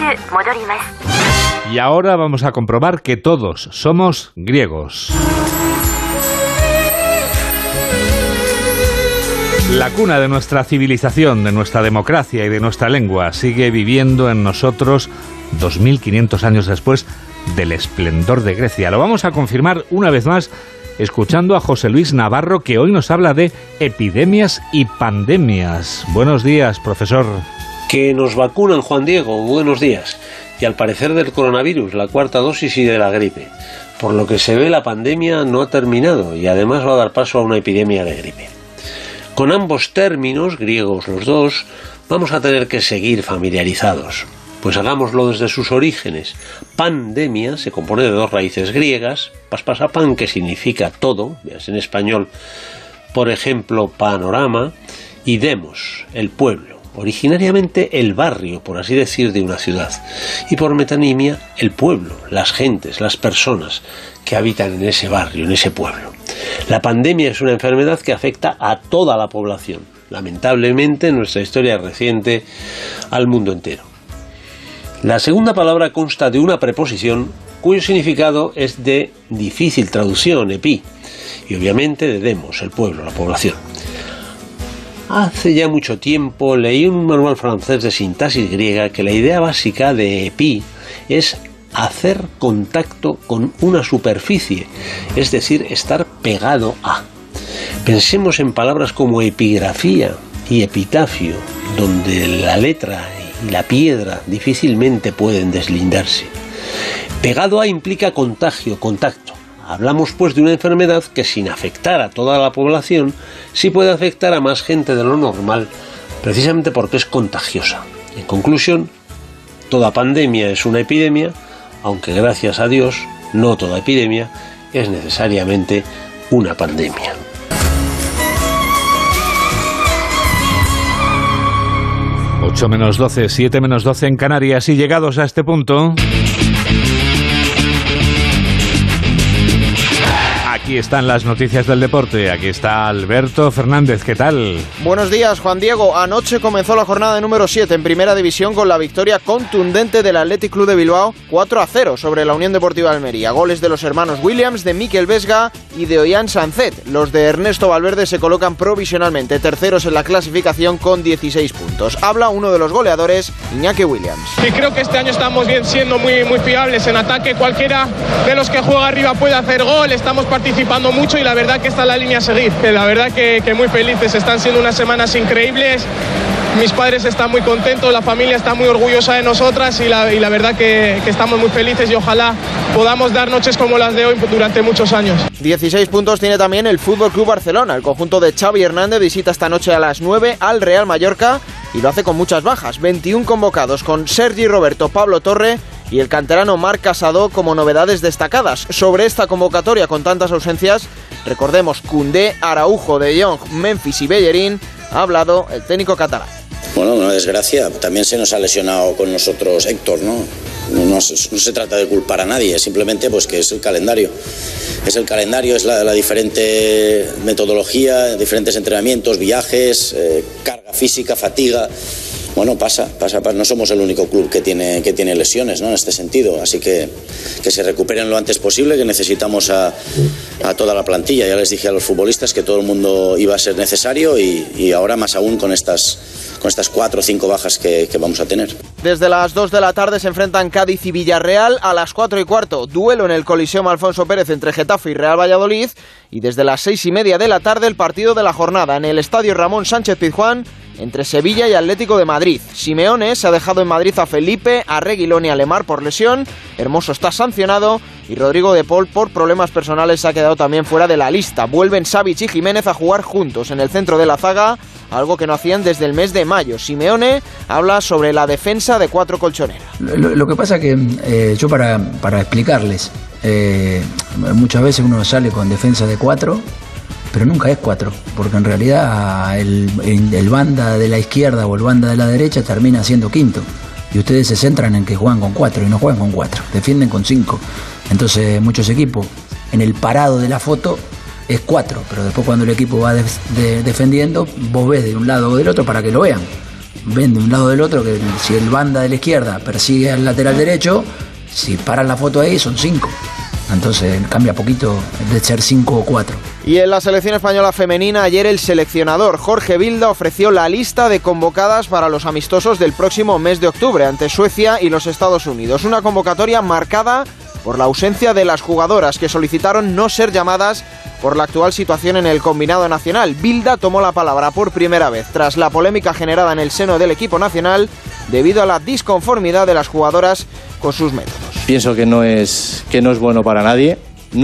Y ahora vamos a comprobar que todos somos griegos. La cuna de nuestra civilización, de nuestra democracia y de nuestra lengua sigue viviendo en nosotros 2500 años después del esplendor de Grecia. Lo vamos a confirmar una vez más escuchando a José Luis Navarro, que hoy nos habla de epidemias y pandemias. Buenos días, profesor. Que nos vacunan, Juan Diego. Buenos días. Y al parecer del coronavirus, la cuarta dosis y de la gripe. Por lo que se ve, la pandemia no ha terminado y además va a dar paso a una epidemia de gripe. Con ambos términos, griegos los dos, vamos a tener que seguir familiarizados. Pues hagámoslo desde sus orígenes. Pandemia se compone de dos raíces griegas, paspasapan, que significa todo, veas en español, por ejemplo, panorama, y demos, el pueblo. Originariamente el barrio, por así decir, de una ciudad, y por metonimia el pueblo, las gentes, las personas que habitan en ese barrio, en ese pueblo. La pandemia es una enfermedad que afecta a toda la población, lamentablemente en nuestra historia reciente, al mundo entero. La segunda palabra consta de una preposición cuyo significado es de difícil traducción, epi, y obviamente de demos, el pueblo, la población. Hace ya mucho tiempo leí en un manual francés de sintaxis griega que la idea básica de epi es hacer contacto con una superficie, es decir, estar pegado a. Pensemos en palabras como epigrafía y epitafio, donde la letra y la piedra difícilmente pueden deslindarse. Pegado a implica contagio, contacto. Hablamos pues de una enfermedad que, sin afectar a toda la población, sí puede afectar a más gente de lo normal, precisamente porque es contagiosa. En conclusión, toda pandemia es una epidemia, aunque gracias a Dios no toda epidemia es necesariamente una pandemia. Ocho menos 12, 7 menos 12 en Canarias, y llegados a este punto... Aquí están las noticias del deporte, aquí está Alberto Fernández, ¿qué tal? Buenos días, Juan Diego. Anoche comenzó la jornada número 7 en Primera División con la victoria contundente del Athletic Club de Bilbao 4-0 sobre la Unión Deportiva Almería. Goles de los hermanos Williams, de Mikel Vesga y de Ollán Sanzet. Los de Ernesto Valverde se colocan provisionalmente terceros en la clasificación con 16 puntos. Habla uno de los goleadores, Iñaki Williams. Y creo que este año estamos siendo muy fiables en ataque. Cualquiera de los que juega arriba puede hacer gol. Estamos participando mucho y la verdad que está en la línea a seguir. La verdad que muy felices, están siendo unas semanas increíbles. Mis padres están muy contentos, la familia está muy orgullosa de nosotras y la verdad que estamos muy felices y ojalá podamos dar noches como las de hoy durante muchos años. 16 puntos tiene también el FC Barcelona. El conjunto de Xavi Hernández visita esta noche a las 9 al Real Mallorca y lo hace con muchas bajas. 21 convocados con Sergi Roberto, Pablo Torre y el canterano Marc Casado como novedades destacadas. Sobre esta convocatoria con tantas ausencias, recordemos Koundé, Araujo, De Jong, Memphis y Bellerín, ha hablado el técnico catalán. Bueno, una desgracia. También se nos ha lesionado con nosotros Héctor, ¿no? No se trata de culpar a nadie, simplemente pues que es el calendario. Es el calendario, es la diferente metodología, diferentes entrenamientos, viajes, carga física, fatiga. Bueno, pasa. No somos el único club que tiene lesiones, ¿no? En este sentido. Así que se recuperen lo antes posible, que necesitamos a toda la plantilla. Ya les dije a los futbolistas que todo el mundo iba a ser necesario y ahora más aún con estas 4 o 5 bajas que vamos a tener. Desde las 2 de la tarde se enfrentan Cádiz y Villarreal. A las 4:15, duelo en el Coliseum Alfonso Pérez entre Getafe y Real Valladolid. Y desde las 6:30 de la tarde el partido de la jornada en el Estadio Ramón Sánchez Pizjuán entre Sevilla y Atlético de Madrid. Simeone se ha dejado en Madrid a Felipe, a Reguilón y a Lemar por lesión. Hermoso está sancionado y Rodrigo de Paul por problemas personales se ha quedado también fuera de la lista. Vuelven Savic y Jiménez a jugar juntos en el centro de la zaga, algo que no hacían desde el mes de mayo. Simeone habla sobre la defensa de 4 colchoneras. Lo que pasa que yo para explicarles, muchas veces uno sale con defensa de 4, pero nunca es 4, porque en realidad el banda de la izquierda o el banda de la derecha termina siendo quinto. Y ustedes se centran en que juegan con 4 y no juegan con 4, defienden con 5. Entonces muchos equipos en el parado de la foto es 4, pero después cuando el equipo va defendiendo, vos ves de un lado o del otro para que lo vean. Ven de un lado o del otro que si el banda de la izquierda persigue al lateral derecho, si paran la foto ahí son 5. Entonces cambia poquito de ser 5 o 4. Y en la selección española femenina, ayer el seleccionador Jorge Vilda ofreció la lista de convocadas para los amistosos del próximo mes de octubre ante Suecia y los Estados Unidos. Una convocatoria marcada por la ausencia de las jugadoras que solicitaron no ser llamadas por la actual situación en el combinado nacional. Vilda tomó la palabra por primera vez tras la polémica generada en el seno del equipo nacional debido a la disconformidad de las jugadoras con sus métodos. Pienso que no es bueno para nadie,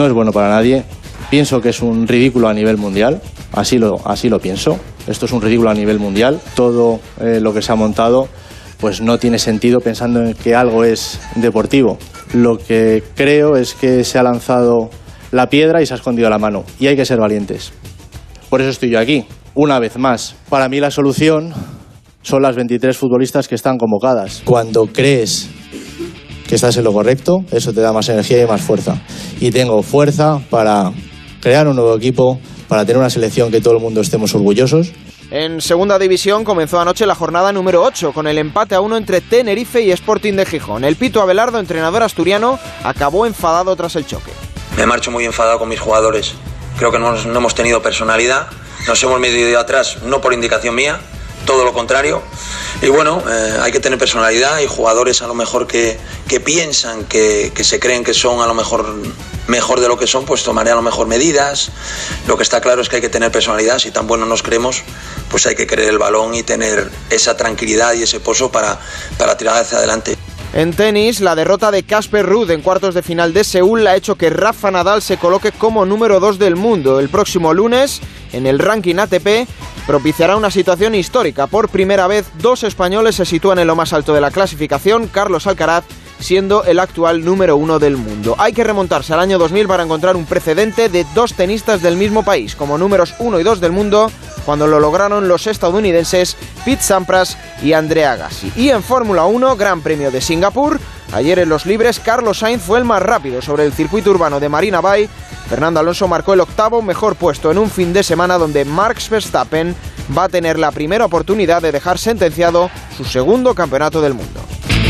Pienso que es un ridículo a nivel mundial, así lo pienso. Esto es un ridículo a nivel mundial. Todo lo que se ha montado pues no tiene sentido pensando en que algo es deportivo. Lo que creo es que se ha lanzado la piedra y se ha escondido la mano, y hay que ser valientes. Por eso estoy yo aquí, una vez más. Para mí la solución son las 23 futbolistas que están convocadas. Cuando crees que estás en lo correcto, eso te da más energía y más fuerza. Y tengo fuerza para crear un nuevo equipo, para tener una selección que todo el mundo estemos orgullosos. En segunda división comenzó anoche la jornada número 8 con el empate a 1 entre Tenerife y Sporting de Gijón. El Pito Abelardo, entrenador asturiano, acabó enfadado tras el choque. Me marcho muy enfadado con mis jugadores. Creo que no hemos tenido personalidad, nos hemos metido atrás, no por indicación mía, todo lo contrario. Y bueno, hay que tener personalidad y jugadores a lo mejor que piensan, que se creen que son a lo mejor de lo que son, pues tomaré a lo mejor medidas. Lo que está claro es que hay que tener personalidad. Si tan buenos nos creemos, pues hay que querer el balón y tener esa tranquilidad y ese pozo para tirar hacia adelante. En tenis, la derrota de Casper Ruud en cuartos de final de Seúl ha hecho que Rafa Nadal se coloque como número 2 del mundo. El próximo lunes, en el ranking ATP, propiciará una situación histórica. Por primera vez, 2 españoles se sitúan en lo más alto de la clasificación, Carlos Alcaraz siendo el actual número 1 del mundo. Hay que remontarse al año 2000 para encontrar un precedente de 2 tenistas del mismo país como números 1 y 2 del mundo, cuando lo lograron los estadounidenses Pete Sampras y Andrea Agassi. Y en Fórmula 1, Gran Premio de Singapur, ayer en los libres, Carlos Sainz fue el más rápido sobre el circuito urbano de Marina Bay. Fernando Alonso marcó el 8º mejor puesto en un fin de semana donde Max Verstappen va a tener la primera oportunidad de dejar sentenciado su segundo campeonato del mundo.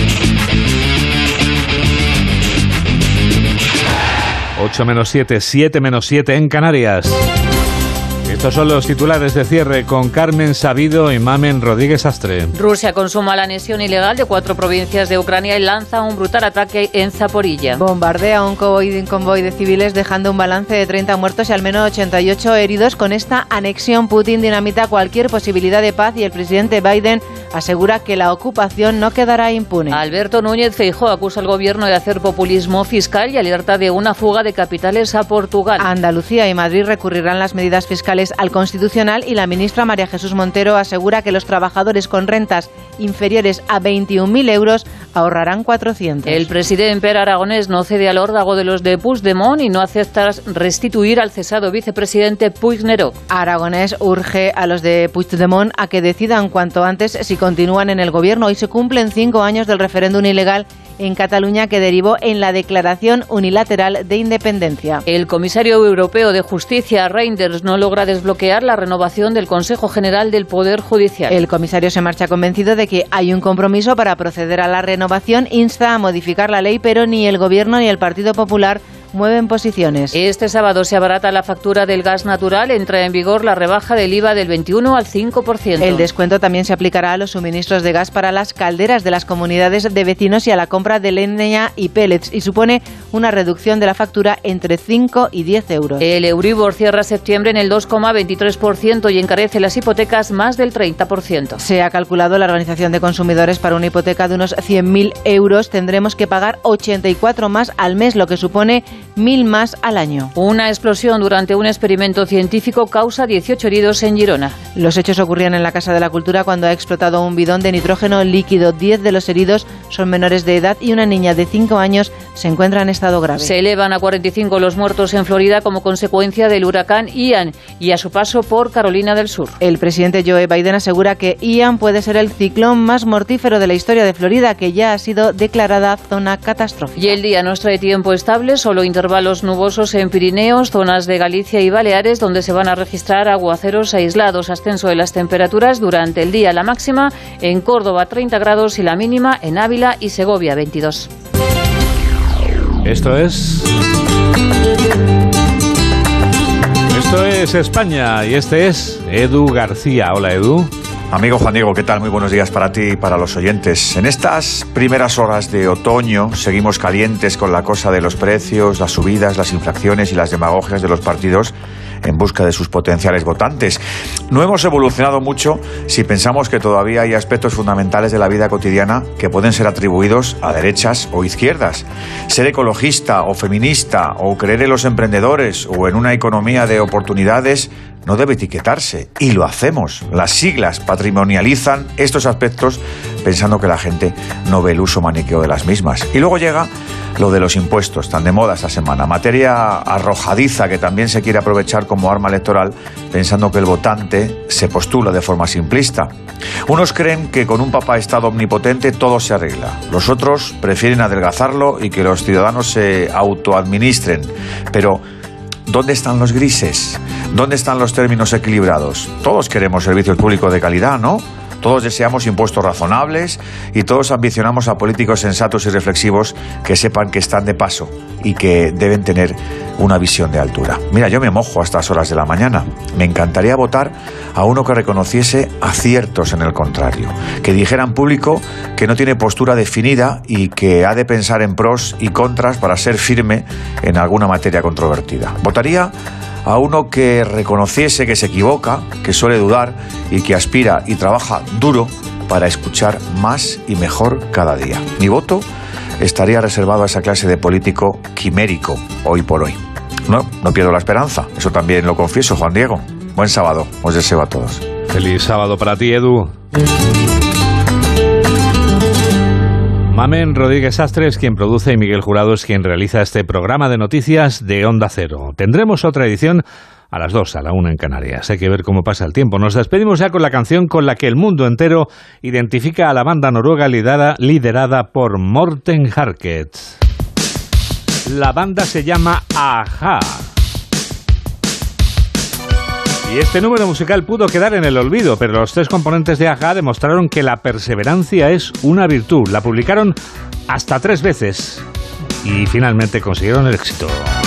8 menos 7, 7 menos 7 en Canarias. Estos son los titulares de cierre con Carmen Sabido y Mamen Rodríguez Astre. Rusia consuma la anexión ilegal de 4 provincias de Ucrania y lanza un brutal ataque en Zaporilla. Bombardea un convoy de civiles dejando un balance de 30 muertos y al menos 88 heridos. Con esta anexión, Putin dinamita cualquier posibilidad de paz y el presidente Biden asegura que la ocupación no quedará impune. Alberto Núñez Feijóo acusa al gobierno de hacer populismo fiscal y alerta de una fuga de capitales a Portugal. Andalucía y Madrid recurrirán las medidas fiscales al Constitucional y la ministra María Jesús Montero asegura que los trabajadores con rentas inferiores a 21.000 euros ahorrarán 400. El presidente Pere Aragonés no cede al órdago de los de Puigdemont y no acepta restituir al cesado vicepresidente Puigneró. Aragonés urge a los de Puigdemont a que decidan cuanto antes si continúan en el gobierno. Hoy se cumplen 5 años del referéndum ilegal en Cataluña que derivó en la declaración unilateral de independencia. El comisario europeo de Justicia, Reinders, no logra desbloquear la renovación del Consejo General del Poder Judicial. El comisario se marcha convencido de que hay un compromiso para proceder a la renovación, insta a modificar la ley, pero ni el Gobierno ni el Partido Popular mueven posiciones. Este sábado se abarata la factura del gas natural, entra en vigor la rebaja del IVA del 21 al 5%. El descuento también se aplicará a los suministros de gas para las calderas de las comunidades de vecinos y a la compra de leña y pellets, y supone una reducción de la factura entre 5 y 10 euros. El Euribor cierra septiembre en el 2,23% y encarece las hipotecas más del 30%. Se ha calculado la Organización de Consumidores para una hipoteca de unos 100.000 euros. Tendremos que pagar 84 más al mes, lo que supone 1.000 más al año. Una explosión durante un experimento científico causa 18 heridos en Girona. Los hechos ocurrían en la Casa de la Cultura cuando ha explotado un bidón de nitrógeno líquido. 10 de los heridos son menores de edad y una niña de 5 años se encuentra en estado grave. Se elevan a 45 los muertos en Florida como consecuencia del huracán Ian y a su paso por Carolina del Sur. El presidente Joe Biden asegura que Ian puede ser el ciclón más mortífero de la historia de Florida, que ya ha sido declarada zona catastrófica. Y el día nos trae tiempo estable, solo intervalos nubosos en Pirineos, zonas de Galicia y Baleares, donde se van a registrar aguaceros aislados. Ascenso de las temperaturas durante el día, la máxima en Córdoba 30 grados y la mínima en Ávila y Segovia 22. Esto es España y este es Edu García. Hola, Edu. Amigo Juan Diego, ¿qué tal? Muy buenos días para ti y para los oyentes. En estas primeras horas de otoño seguimos calientes con la cosa de los precios, las subidas, las inflaciones y las demagogias de los partidos en busca de sus potenciales votantes. No hemos evolucionado mucho si pensamos que todavía hay aspectos fundamentales de la vida cotidiana que pueden ser atribuidos a derechas o izquierdas. Ser ecologista o feminista o creer en los emprendedores o en una economía de oportunidades no debe etiquetarse, y lo hacemos. Las siglas patrimonializan estos aspectos pensando que la gente no ve el uso maniqueo de las mismas. Y luego llega lo de los impuestos, tan de moda esta semana, materia arrojadiza que también se quiere aprovechar como arma electoral pensando que el votante se postula de forma simplista. Unos creen que con un papá Estado omnipotente todo se arregla, los otros prefieren adelgazarlo y que los ciudadanos se autoadministren. Pero ¿dónde están los grises? ¿Dónde están los términos equilibrados? Todos queremos servicios públicos de calidad, ¿no? Todos deseamos impuestos razonables y todos ambicionamos a políticos sensatos y reflexivos que sepan que están de paso y que deben tener una visión de altura. Mira, yo me mojo a estas horas de la mañana. Me encantaría votar a uno que reconociese aciertos en el contrario, que dijera en público que no tiene postura definida y que ha de pensar en pros y contras para ser firme en alguna materia controvertida. Votaría a uno que reconociese que se equivoca, que suele dudar y que aspira y trabaja duro para escuchar más y mejor cada día. Mi voto estaría reservado a esa clase de político quimérico hoy por hoy. No pierdo la esperanza, eso también lo confieso, Juan Diego. Buen sábado, os deseo a todos. Feliz sábado para ti, Edu. Mamen Rodríguez Sastre es quien produce y Miguel Jurado es quien realiza este programa de noticias de Onda Cero. Tendremos otra edición a las 2, a la 1 en Canarias. Hay que ver cómo pasa el tiempo. Nos despedimos ya con la canción con la que el mundo entero identifica a la banda noruega liderada por Morten Harket. La banda se llama A-ha. Y este número musical pudo quedar en el olvido, pero los 3 componentes de A-ha demostraron que la perseverancia es una virtud. La publicaron hasta 3 veces y finalmente consiguieron el éxito.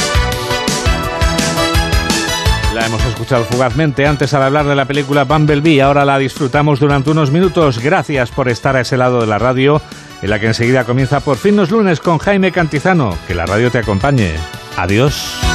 La hemos escuchado fugazmente antes al hablar de la película Bumblebee, ahora la disfrutamos durante unos minutos. Gracias por estar a ese lado de la radio, en la que enseguida comienza Por fin los lunes con Jaime Cantizano. Que la radio te acompañe. Adiós.